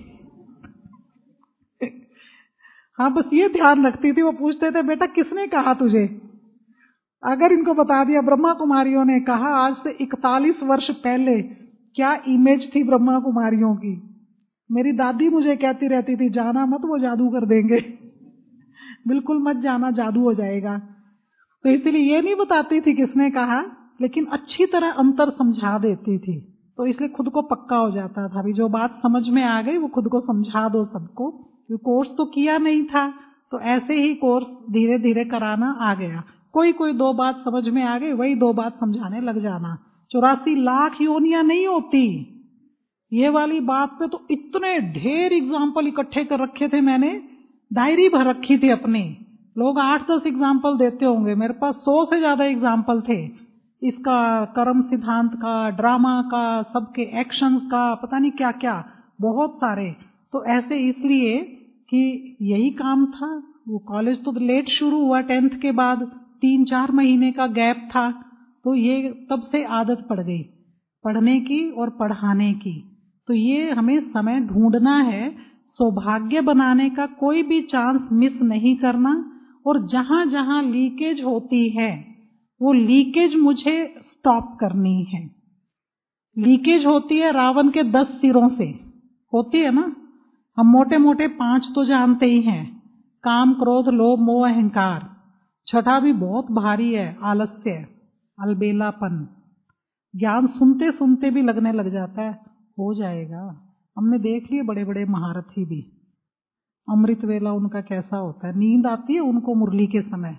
हाँ, बस ये ध्यान रखती थी। वो पूछते थे, बेटा किसने कहा तुझे? अगर इनको बता दिया ब्रह्मा कुमारियों ने कहा, आज से 41 वर्ष पहले क्या इमेज थी ब्रह्मा कुमारियों की। मेरी दादी मुझे कहती रहती थी, जाना मत, वो जादू कर देंगे बिल्कुल मत जाना, जादू हो जाएगा। तो इसलिए ये नहीं बताती थी किसने कहा, लेकिन अच्छी तरह अंतर समझा देती थी। तो इसलिए खुद को पक्का हो जाता था, भी जो बात समझ में आ गई वो खुद को समझा दो सबको। कोर्स तो किया नहीं था, तो ऐसे ही कोर्स धीरे धीरे कराना आ गया। कोई 2 बात समझ में आ गई, वही 2 बात समझाने लग जाना। 84 लाख योनियां नहीं होती। ये वाली बात पे तो इतने ढेर एग्जाम्पल इकट्ठे कर रखे थे मैंने, डायरी भर रखी थी अपनी। लोग 8-10 एग्जाम्पल देते होंगे, मेरे पास 100 से ज्यादा एग्जाम्पल थे, इसका, कर्म सिद्धांत का, ड्रामा का, सबके एक्शंस का, पता नहीं क्या क्या, बहुत सारे। तो ऐसे इसलिए कि यही काम था। वो कॉलेज तो लेट शुरू हुआ, 10th के बाद 3-4 महीने का गैप था, तो ये तब से आदत पड़ गई पढ़ने की और पढ़ाने की। तो ये हमें समय ढूंढना है, सौभाग्य बनाने का कोई भी चांस मिस नहीं करना, और जहां जहां लीकेज होती है वो लीकेज मुझे स्टॉप करनी है। लीकेज होती है रावण के 10 सिरों से, होती है ना। हम मोटे मोटे 5 तो जानते ही हैं, काम, क्रोध, लोभ, मोह, अहंकार। छठा भी बहुत भारी है, आलस्य, अलबेलापन। ज्ञान सुनते सुनते भी लगने लग जाता है, हो जाएगा। हमने देख लिए बड़े बड़े महारथी भी, अमृत वेला उनका कैसा होता है, नींद आती है उनको मुरली के समय।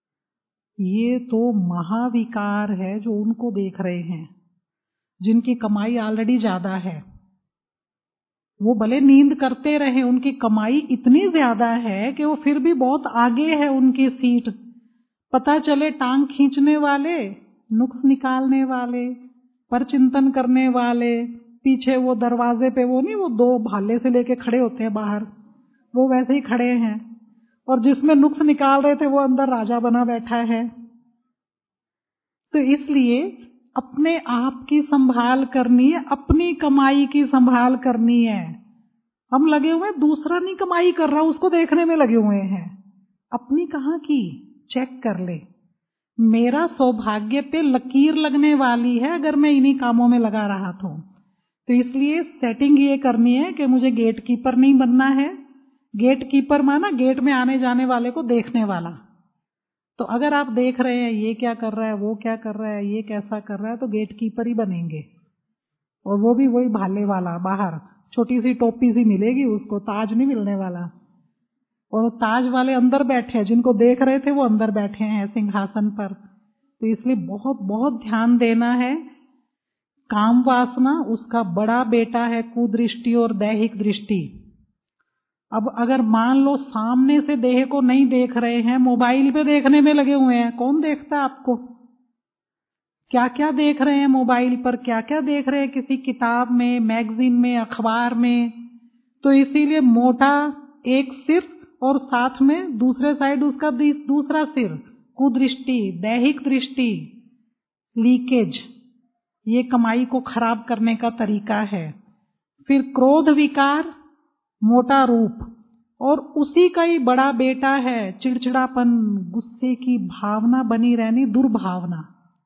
ये तो महाविकार है जो उनको देख रहे हैं, जिनकी कमाई ऑलरेडी ज्यादा है। वो भले नींद करते रहे, उनकी कमाई इतनी ज्यादा है कि वो फिर भी बहुत आगे है उनकी सीट। पता चले टांग खींचने वाले, नुक्स निकालने वाले, परचिंतन करने वाले, पीछे वो दरवाजे पे वो नहीं, वो 2 भाले से लेके खड़े होते हैं बाहर, वो वैसे ही खड़े हैं, और जिसमें नुक्स निकाल रहे थे वो अंदर राजा बना बैठा है। तो इसलिए अपने आप की संभाल करनी है, अपनी कमाई की संभाल करनी है। हम लगे हुए दूसरा नहीं कमाई कर रहा, उसको देखने में लगे हुए हैं, अपनी कहाँ की चेक कर ले। मेरा सौभाग्य पे लकीर लगने वाली है अगर मैं इन्हीं कामों में लगा रहा तो इसलिए सेटिंग ये करनी है कि मुझे गेट कीपर नहीं बनना है। गेट कीपर माना गेट में आने जाने वाले को देखने वाला। तो अगर आप देख रहे हैं ये क्या कर रहा है, वो क्या कर रहा है, ये कैसा कर रहा है, तो गेट कीपर ही बनेंगे। और वो भी वही भाले वाला, बाहर छोटी सी टोपी सी मिलेगी उसको, ताज नहीं मिलने वाला। और ताज वाले अंदर बैठे हैं, जिनको देख रहे थे वो अंदर बैठे हैं सिंहासन पर। तो इसलिए बहुत बहुत ध्यान देना है। काम वासना उसका बड़ा बेटा है, कुदृष्टि और दैहिक दृष्टि। अब अगर मान लो सामने से देह को नहीं देख रहे हैं, मोबाइल पे देखने में लगे हुए हैं, कौन देखता है आपको? क्या क्या देख रहे हैं मोबाइल पर, क्या क्या देख रहे हैं किसी किताब में, मैगजीन में, अखबार में। तो इसीलिए मोटा एक सिर और साथ में दूसरे साइड उसका दूसरा सिर, कुदृष्टि, दैहिक दृष्टि, लीकेज, ये कमाई को खराब करने का तरीका है। फिर क्रोध विकार, मोटा रूप, और उसी का ही बड़ा बेटा है चिड़चिड़ापन, गुस्से की भावना बनी रहनी, दुर्भावना।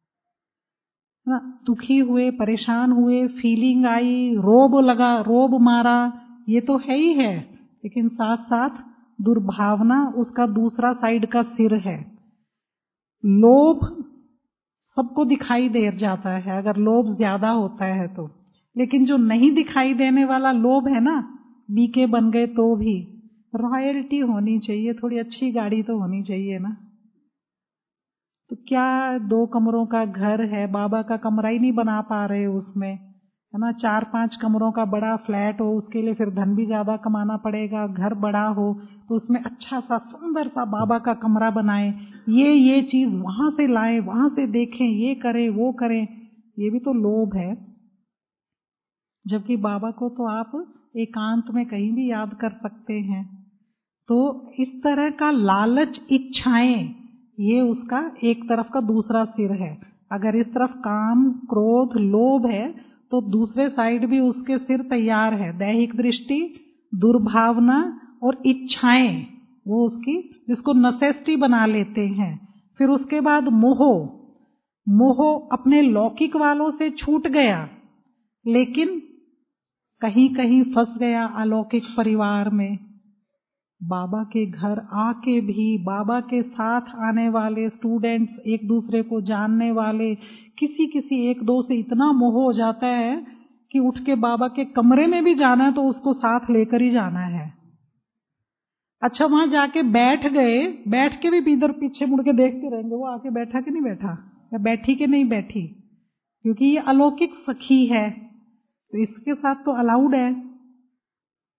दुखी हुए, परेशान हुए, फीलिंग आई, रोब लगा, रोब मारा, ये तो है ही है, लेकिन साथ साथ दुर्भावना उसका दूसरा साइड का सिर है। लोभ सबको दिखाई दे जाता है अगर लोभ ज्यादा होता है तो, लेकिन जो नहीं दिखाई देने वाला लोभ है ना, बीके बन गए तो भी रॉयल्टी होनी चाहिए, थोड़ी अच्छी गाड़ी तो होनी चाहिए ना। तो क्या 2 कमरों का घर है, बाबा का कमरा ही नहीं बना पा रहे उसमें, है ना। 4-5 कमरों का बड़ा फ्लैट हो, उसके लिए फिर धन भी ज्यादा कमाना पड़ेगा। घर बड़ा हो तो उसमें अच्छा सा सुंदर सा बाबा का कमरा बनाए, ये चीज वहां से लाए, वहां से देखें, ये करें वो करें, ये भी तो लोभ है। जबकि बाबा को तो आप एकांत में कहीं भी याद कर सकते हैं। तो इस तरह का लालच, इच्छाएं, ये उसका एक तरफ का दूसरा सिर है। अगर इस तरफ काम, क्रोध, लोभ है तो दूसरे साइड भी उसके सिर तैयार है, दैहिक दृष्टि, दुर्भावना और इच्छाएं, वो उसकी जिसको नेसेसिटी बना लेते हैं। फिर उसके बाद मोह, मोह अपने लौकिक वालों से छूट गया लेकिन कहीं कहीं फंस गया अलौकिक परिवार में। बाबा के घर आके भी बाबा के साथ आने वाले स्टूडेंट्स, एक दूसरे को जानने वाले, किसी एक दो से इतना मोह हो जाता है कि उठ के बाबा के कमरे में भी जाना है तो उसको साथ लेकर ही जाना है। अच्छा, वहां जाके बैठ गए, बैठ के भी इधर पीछे मुड़ के देखते रहेंगे वो आके बैठा कि नहीं बैठा, या बैठी कि नहीं बैठी, क्योंकि ये अलौकिक सखी है तो इसके साथ तो अलाउड है।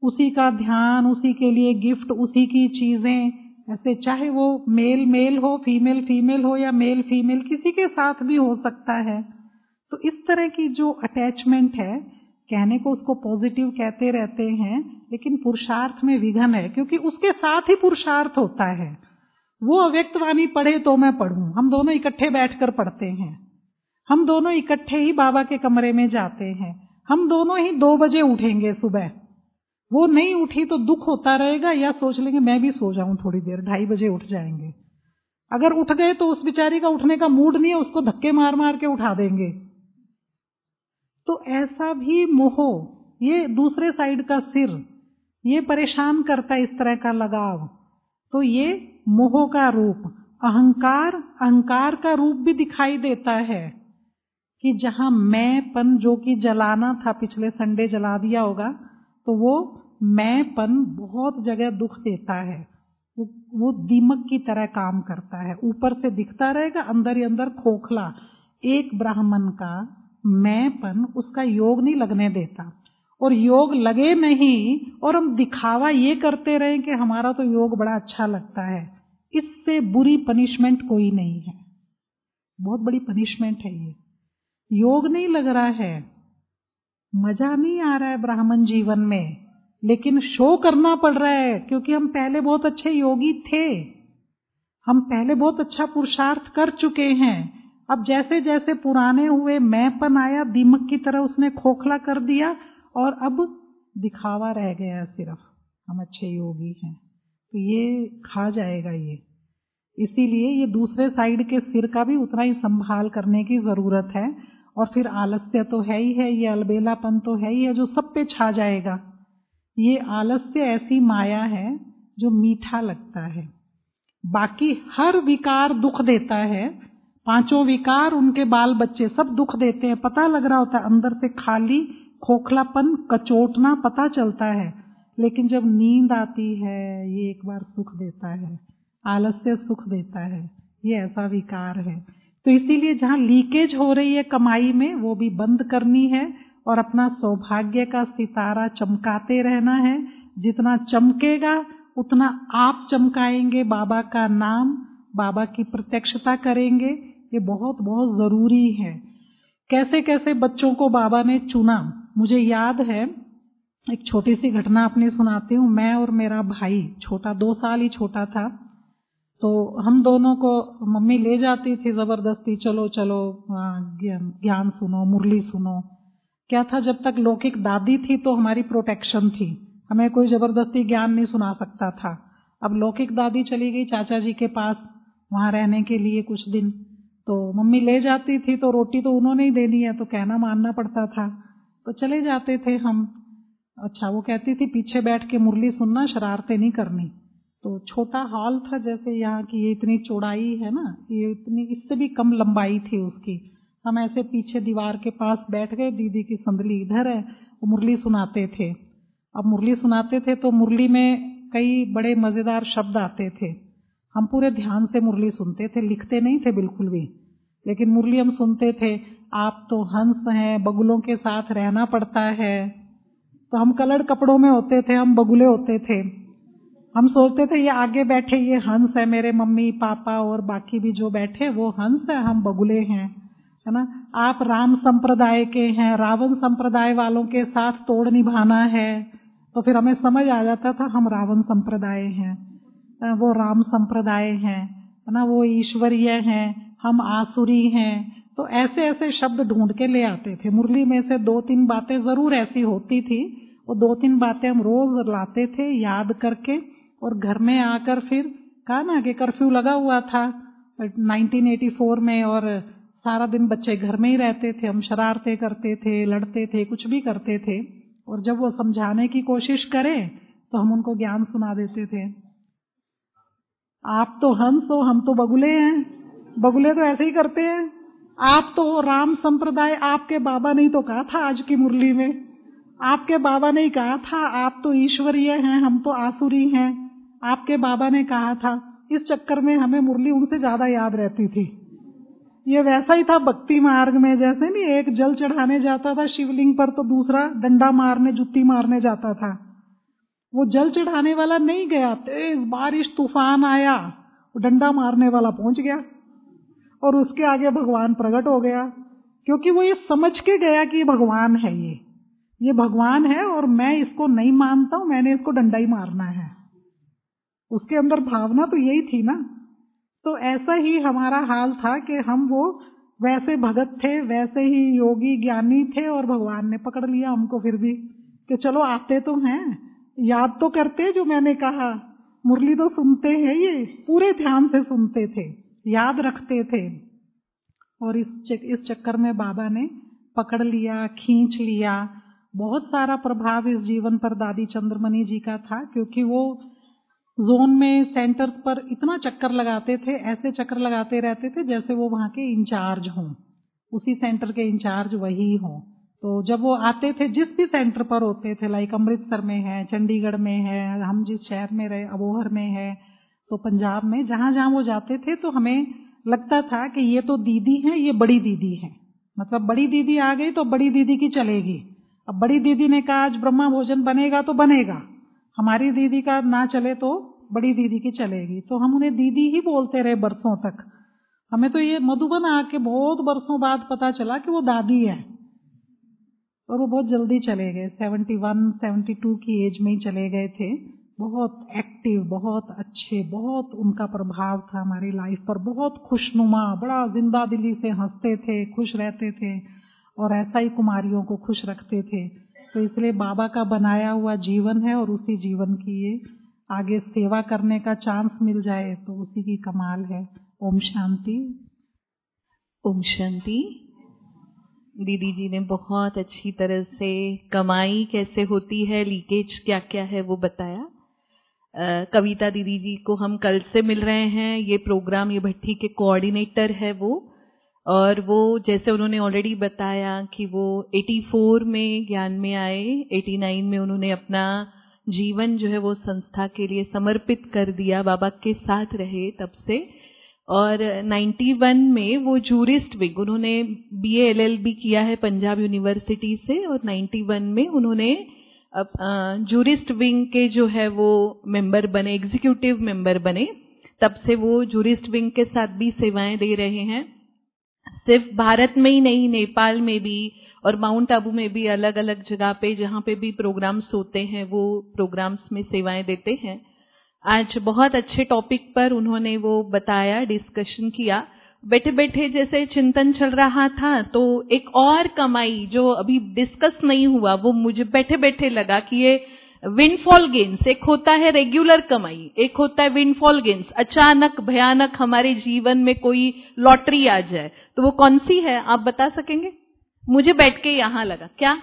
उसी का ध्यान, उसी के लिए गिफ्ट, उसी की चीजें, ऐसे चाहे वो मेल मेल हो, फीमेल फीमेल हो, या मेल फीमेल किसी के साथ भी हो सकता है। तो इस तरह की जो अटैचमेंट है, कहने को उसको पॉजिटिव कहते रहते हैं, लेकिन पुरुषार्थ में विघन है, क्योंकि उसके साथ ही पुरुषार्थ होता है। वो अव्यक्त वाणी पढ़े तो मैं पढ़ूं, हम दोनों इकट्ठे बैठकर पढ़ते हैं, हम दोनों इकट्ठे ही बाबा के कमरे में जाते हैं, हम दोनों ही 2 बजे उठेंगे सुबह। वो नहीं उठी तो दुख होता रहेगा, या सोच लेंगे मैं भी सो जाऊं थोड़ी देर, 2:30 बजे उठ जाएंगे। अगर उठ गए तो उस बेचारी का उठने का मूड नहीं है, उसको धक्के मार मार के उठा देंगे। तो ऐसा भी मोह, ये दूसरे साइड का सिर, ये परेशान करता है, इस तरह का लगाव। तो ये मोह का रूप। अहंकार, अहंकार का रूप भी दिखाई देता है कि जहां मैंपन जो कि जलाना था, पिछले संडे जला दिया होगा, तो वो मैंपन बहुत जगह दुख देता है। वो दीमक की तरह काम करता है, ऊपर से दिखता रहेगा, अंदर ही अंदर खोखला। एक ब्राह्मण का मैंपन उसका योग नहीं लगने देता, और योग लगे नहीं और हम दिखावा ये करते रहे कि हमारा तो योग बड़ा अच्छा लगता है, इससे बुरी पनिशमेंट कोई नहीं है। बहुत बड़ी पनिशमेंट है ये। योग नहीं लग रहा है, मजा नहीं आ रहा है ब्राह्मण जीवन में, लेकिन शो करना पड़ रहा है, क्योंकि हम पहले बहुत अच्छे योगी थे, हम पहले बहुत अच्छा पुरुषार्थ कर चुके हैं। अब जैसे जैसे पुराने हुए, मैंपन आया, दीमक की तरह उसने खोखला कर दिया, और अब दिखावा रह गया सिर्फ, हम अच्छे योगी हैं। तो ये खा जाएगा ये। इसीलिए ये दूसरे साइड के सिर का भी उतना ही संभाल करने की जरूरत है। और फिर आलस्य तो है ही है, ये अलबेलापन तो है ही है, जो सब पे छा जाएगा। ये आलस्य ऐसी माया है जो मीठा लगता है, बाकी हर विकार दुख देता है। 5 विकार, उनके बाल बच्चे सब दुख देते हैं, पता लग रहा होता है, अंदर से खाली खोखलापन, कचोटना पता चलता है। लेकिन जब नींद आती है, ये एक बार सुख देता है, आलस्य सुख देता है। ये ऐसा विकार है। तो इसीलिए जहां लीकेज हो रही है कमाई में, वो भी बंद करनी है, और अपना सौभाग्य का सितारा चमकाते रहना है। जितना चमकेगा उतना आप चमकाएंगे, बाबा का नाम, बाबा की प्रत्यक्षता करेंगे। ये बहुत बहुत जरूरी है। कैसे कैसे बच्चों को बाबा ने चुना, मुझे याद है, एक छोटी सी घटना अपनी सुनाती हूँ। मैं और मेरा भाई, छोटा 2 साल ही छोटा था, तो हम दोनों को मम्मी ले जाती थी जबरदस्ती, चलो चलो ज्ञान सुनो, मुरली सुनो। क्या था, जब तक लौकिक दादी थी तो हमारी प्रोटेक्शन थी, हमें कोई जबरदस्ती ज्ञान नहीं सुना सकता था। अब लौकिक दादी चली गई चाचा जी के पास वहां रहने के लिए कुछ दिन, तो मम्मी ले जाती थी, तो रोटी तो उन्होंने ही देनी है, तो कहना मानना पड़ता था, तो चले जाते थे हम। अच्छा, वो कहती थी पीछे बैठ के मुरली सुनना, शरारतें नहीं करनी। तो छोटा हॉल था, जैसे यहाँ की ये इतनी चौड़ाई है ना, ये इतनी, इससे भी कम लंबाई थी उसकी। हम ऐसे पीछे दीवार के पास बैठ गए, दीदी की संदली इधर है, वो मुरली सुनाते थे। अब मुरली सुनाते थे तो मुरली में कई बड़े मजेदार शब्द आते थे। हम पूरे ध्यान से मुरली सुनते थे, लिखते नहीं थे बिल्कुल भी, लेकिन मुरली हम सुनते थे। आप तो हंस हैं, बगुलों के साथ रहना पड़ता है। तो हम कलर कपड़ों में होते थे, हम बगुले होते थे। हम सोचते थे ये आगे बैठे ये हंस है, मेरे मम्मी पापा और बाकी भी जो बैठे वो हंस है, हम बगुले हैं, है ना। आप राम संप्रदाय के हैं, रावण संप्रदाय वालों के साथ तोड़ निभाना है, तो फिर हमें समझ आ जाता था हम रावण संप्रदाय हैं, वो राम संप्रदाय हैं, है ना, वो ईश्वरीय हैं, हम आसुरी हैं। तो ऐसे ऐसे शब्द ढूंढ के ले आते थे। मुरली में से 2-3 बातें जरूर ऐसी होती थी, वो 2-3 बातें हम रोज लाते थे याद करके, और घर में आकर फिर कहा ना कि कर्फ्यू लगा हुआ था 1984 में, और सारा दिन बच्चे घर में ही रहते थे, हम शरारतें करते थे, लड़ते थे, कुछ भी करते थे। और जब वो समझाने की कोशिश करें तो हम उनको ज्ञान सुना देते थे। आप तो हंस हो, हम तो बगुले हैं, बगुले तो ऐसे ही करते हैं। आप तो राम संप्रदाय, आपके बाबा ने तो कहा था आज की मुरली में, आपके बाबा ने कहा था आप तो ईश्वरीय हैं, हम तो आसुरी हैं, आपके बाबा ने कहा था। इस चक्कर में हमें मुरली उनसे ज्यादा याद रहती थी। ये वैसा ही था भक्ति मार्ग में, जैसे नहीं एक जल चढ़ाने जाता था शिवलिंग पर, तो दूसरा डंडा मारने, जुत्ती मारने जाता था। वो जल चढ़ाने वाला नहीं गया, तेज बारिश तूफान आया, वो डंडा मारने वाला पहुंच गया और उसके आगे भगवान प्रकट हो गया, क्योंकि वो ये समझ के गया कि ये भगवान है, ये भगवान है और मैं इसको नहीं मानता हूं, मैंने इसको डंडा ही मारना है। उसके अंदर भावना तो यही थी ना। तो ऐसा ही हमारा हाल था कि हम वो वैसे भगत थे, वैसे ही योगी ज्ञानी थे और भगवान ने पकड़ लिया हमको फिर भी कि चलो आते तो हैं, याद तो करते जो मैंने कहा, मुरली तो सुनते हैं, ये पूरे ध्यान से सुनते थे, याद रखते थे। और इस चक्कर में बाबा ने पकड़ लिया, खींच लिया। बहुत सारा प्रभाव इस जीवन पर दादी चंद्रमणि जी का था, क्योंकि वो जोन में सेंटर पर इतना चक्कर लगाते थे, ऐसे चक्कर लगाते रहते थे जैसे वो वहां के इंचार्ज हों, उसी सेंटर के इंचार्ज वही हों। तो जब वो आते थे, जिस भी सेंटर पर होते थे, लाइक अमृतसर में है, चंडीगढ़ में है, हम जिस शहर में रहे अबोहर में है, तो पंजाब में, जहां जहां वो जाते थे तो हमें लगता था कि ये तो दीदी है, ये बड़ी दीदी है, मतलब बड़ी दीदी आ गई तो बड़ी दीदी की चलेगी। अब बड़ी दीदी ने कहा आज ब्रह्मा भोजन बनेगा तो बनेगा, हमारी दीदी का ना चले तो बड़ी दीदी की चलेगी। तो हम उन्हें दीदी ही बोलते रहे बरसों तक। हमें तो ये मधुबन आके बहुत बरसों बाद पता चला कि वो दादी है, और वो बहुत जल्दी चले गए, 71-72 की एज में ही चले गए थे। बहुत एक्टिव, बहुत अच्छे, बहुत उनका प्रभाव था हमारी लाइफ पर, बहुत खुशनुमा, बड़ा जिंदा दिली से हंसते थे, खुश रहते थे और ऐसा ही कुमारियों को खुश रखते थे। तो इसलिए बाबा का बनाया हुआ जीवन है और उसी जीवन की ये आगे सेवा करने का चांस मिल जाए तो उसी की कमाल है। ओम शांति। ओम शांति। दीदी जी ने बहुत अच्छी तरह से कमाई कैसे होती है, लीकेज क्या क्या है वो बताया। कविता दीदी जी को हम कल से मिल रहे हैं, ये प्रोग्राम, ये भट्टी के कोऑर्डिनेटर है वो, और वो जैसे उन्होंने ऑलरेडी बताया कि वो 84 में ज्ञान में आए, 89 में उन्होंने अपना जीवन जो है वो संस्था के लिए समर्पित कर दिया, बाबा के साथ रहे तब से। और 91 में वो जूरिस्ट विंग, उन्होंने BA LLB किया है पंजाब यूनिवर्सिटी से, और 91 में उन्होंने जूरिस्ट विंग के जो है वो मेंबर बने, एग्जीक्यूटिव मेंबर बने। तब से वो जूरिस्ट विंग के साथ भी सेवाएं दे रहे हैं, सिर्फ भारत में ही नहीं, नेपाल में भी और माउंट आबू में भी, अलग अलग जगह पे जहाँ पे भी प्रोग्राम्स होते हैं वो प्रोग्राम्स में सेवाएं देते हैं। आज बहुत अच्छे टॉपिक पर उन्होंने वो बताया, डिस्कशन किया। बैठे बैठे जैसे चिंतन चल रहा था तो एक और कमाई जो अभी डिस्कस नहीं हुआ वो मुझे बैठे बैठे लगा कि ये विंडफॉल गेन्स, एक होता है रेगुलर कमाई, एक होता है विंडफॉल गेन्स। अचानक भयानक हमारे जीवन में कोई लॉटरी आ जाए तो वो कौन सी है, आप बता सकेंगे? मुझे बैठ के यहां लगा क्या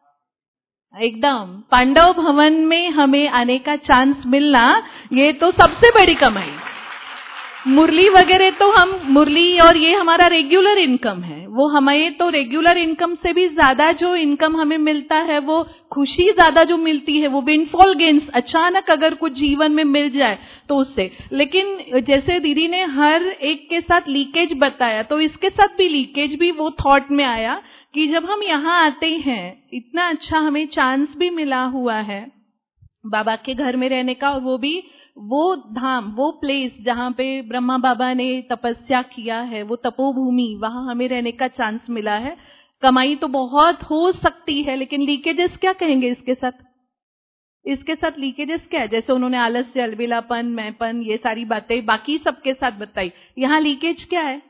एकदम पांडव भवन में हमें आने का चांस मिलना, ये तो सबसे बड़ी कमाई। मुरली वगैरह तो हम, मुरली और ये हमारा रेगुलर इनकम है, वो हमें तो रेगुलर इनकम से भी ज्यादा जो इनकम हमें मिलता है, वो खुशी ज्यादा जो मिलती है, वो विंडफॉल गेन्स, अचानक अगर कुछ जीवन में मिल जाए तो उससे। लेकिन जैसे दीदी ने हर एक के साथ लीकेज बताया, तो इसके साथ भी लीकेज भी वो थॉट में आया कि जब हम यहाँ आते हैं, इतना अच्छा हमें चांस भी मिला हुआ है बाबा के घर में रहने का, और वो भी वो धाम, वो प्लेस जहाँ पे ब्रह्मा बाबा ने तपस्या किया है, वो तपोभूमि, वहां हमें रहने का चांस मिला है। कमाई तो बहुत हो सकती है, लेकिन लीकेजेस क्या कहेंगे इसके साथ? इसके साथ लीकेजेस क्या है? जैसे उन्होंने आलस्य, अलबेलापन, मैंपन, ये सारी बातें बाकी सबके साथ बताई, यहाँ लीकेज क्या है?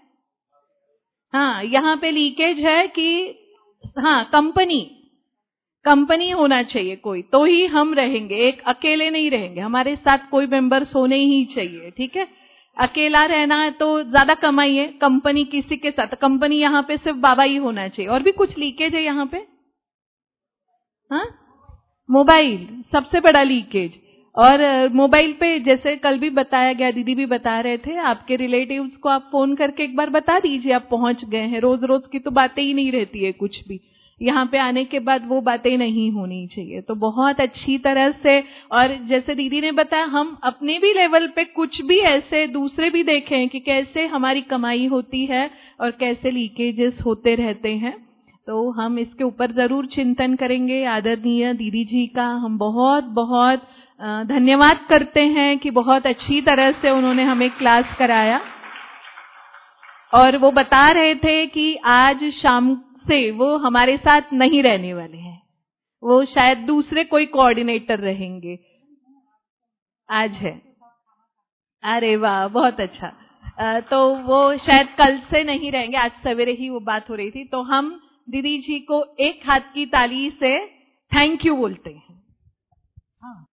हाँ, यहाँ पे लीकेज है कि हाँ, कंपनी होना चाहिए कोई, तो ही हम रहेंगे, एक अकेले नहीं रहेंगे, हमारे साथ कोई मेंबर्स होने ही चाहिए, ठीक है? अकेला रहना है तो ज्यादा कमाई है, कंपनी किसी के साथ, कंपनी यहाँ पे सिर्फ बाबा ही होना चाहिए। और भी कुछ लीकेज है यहाँ पे? हाँ, मोबाइल सबसे बड़ा लीकेज। और मोबाइल पे जैसे कल भी बताया गया, दीदी भी बता रहे थे, आपके रिलेटिव्स को आप फोन करके एक बार बता दीजिए आप पहुंच गए हैं। रोज रोज की तो बातें ही नहीं रहती है कुछ भी, यहाँ पे आने के बाद वो बातें नहीं होनी चाहिए। तो बहुत अच्छी तरह से, और जैसे दीदी ने बताया, हम अपने भी लेवल पे कुछ भी ऐसे दूसरे भी देखें कि कैसे हमारी कमाई होती है और कैसे लीकेजेस होते रहते हैं। तो हम इसके ऊपर जरूर चिंतन करेंगे। आदरणीय दीदी जी का हम बहुत बहुत धन्यवाद करते हैं कि बहुत अच्छी तरह से उन्होंने हमें क्लास कराया। और वो बता रहे थे कि आज शाम से वो हमारे साथ नहीं रहने वाले हैं, वो शायद दूसरे कोई कोऑर्डिनेटर रहेंगे। आज है, अरे वाह, बहुत अच्छा। तो वो शायद कल से नहीं रहेंगे, आज सवेरे ही वो बात हो रही थी। तो हम दीदी जी को एक हाथ की ताली से थैंक यू बोलते हैं।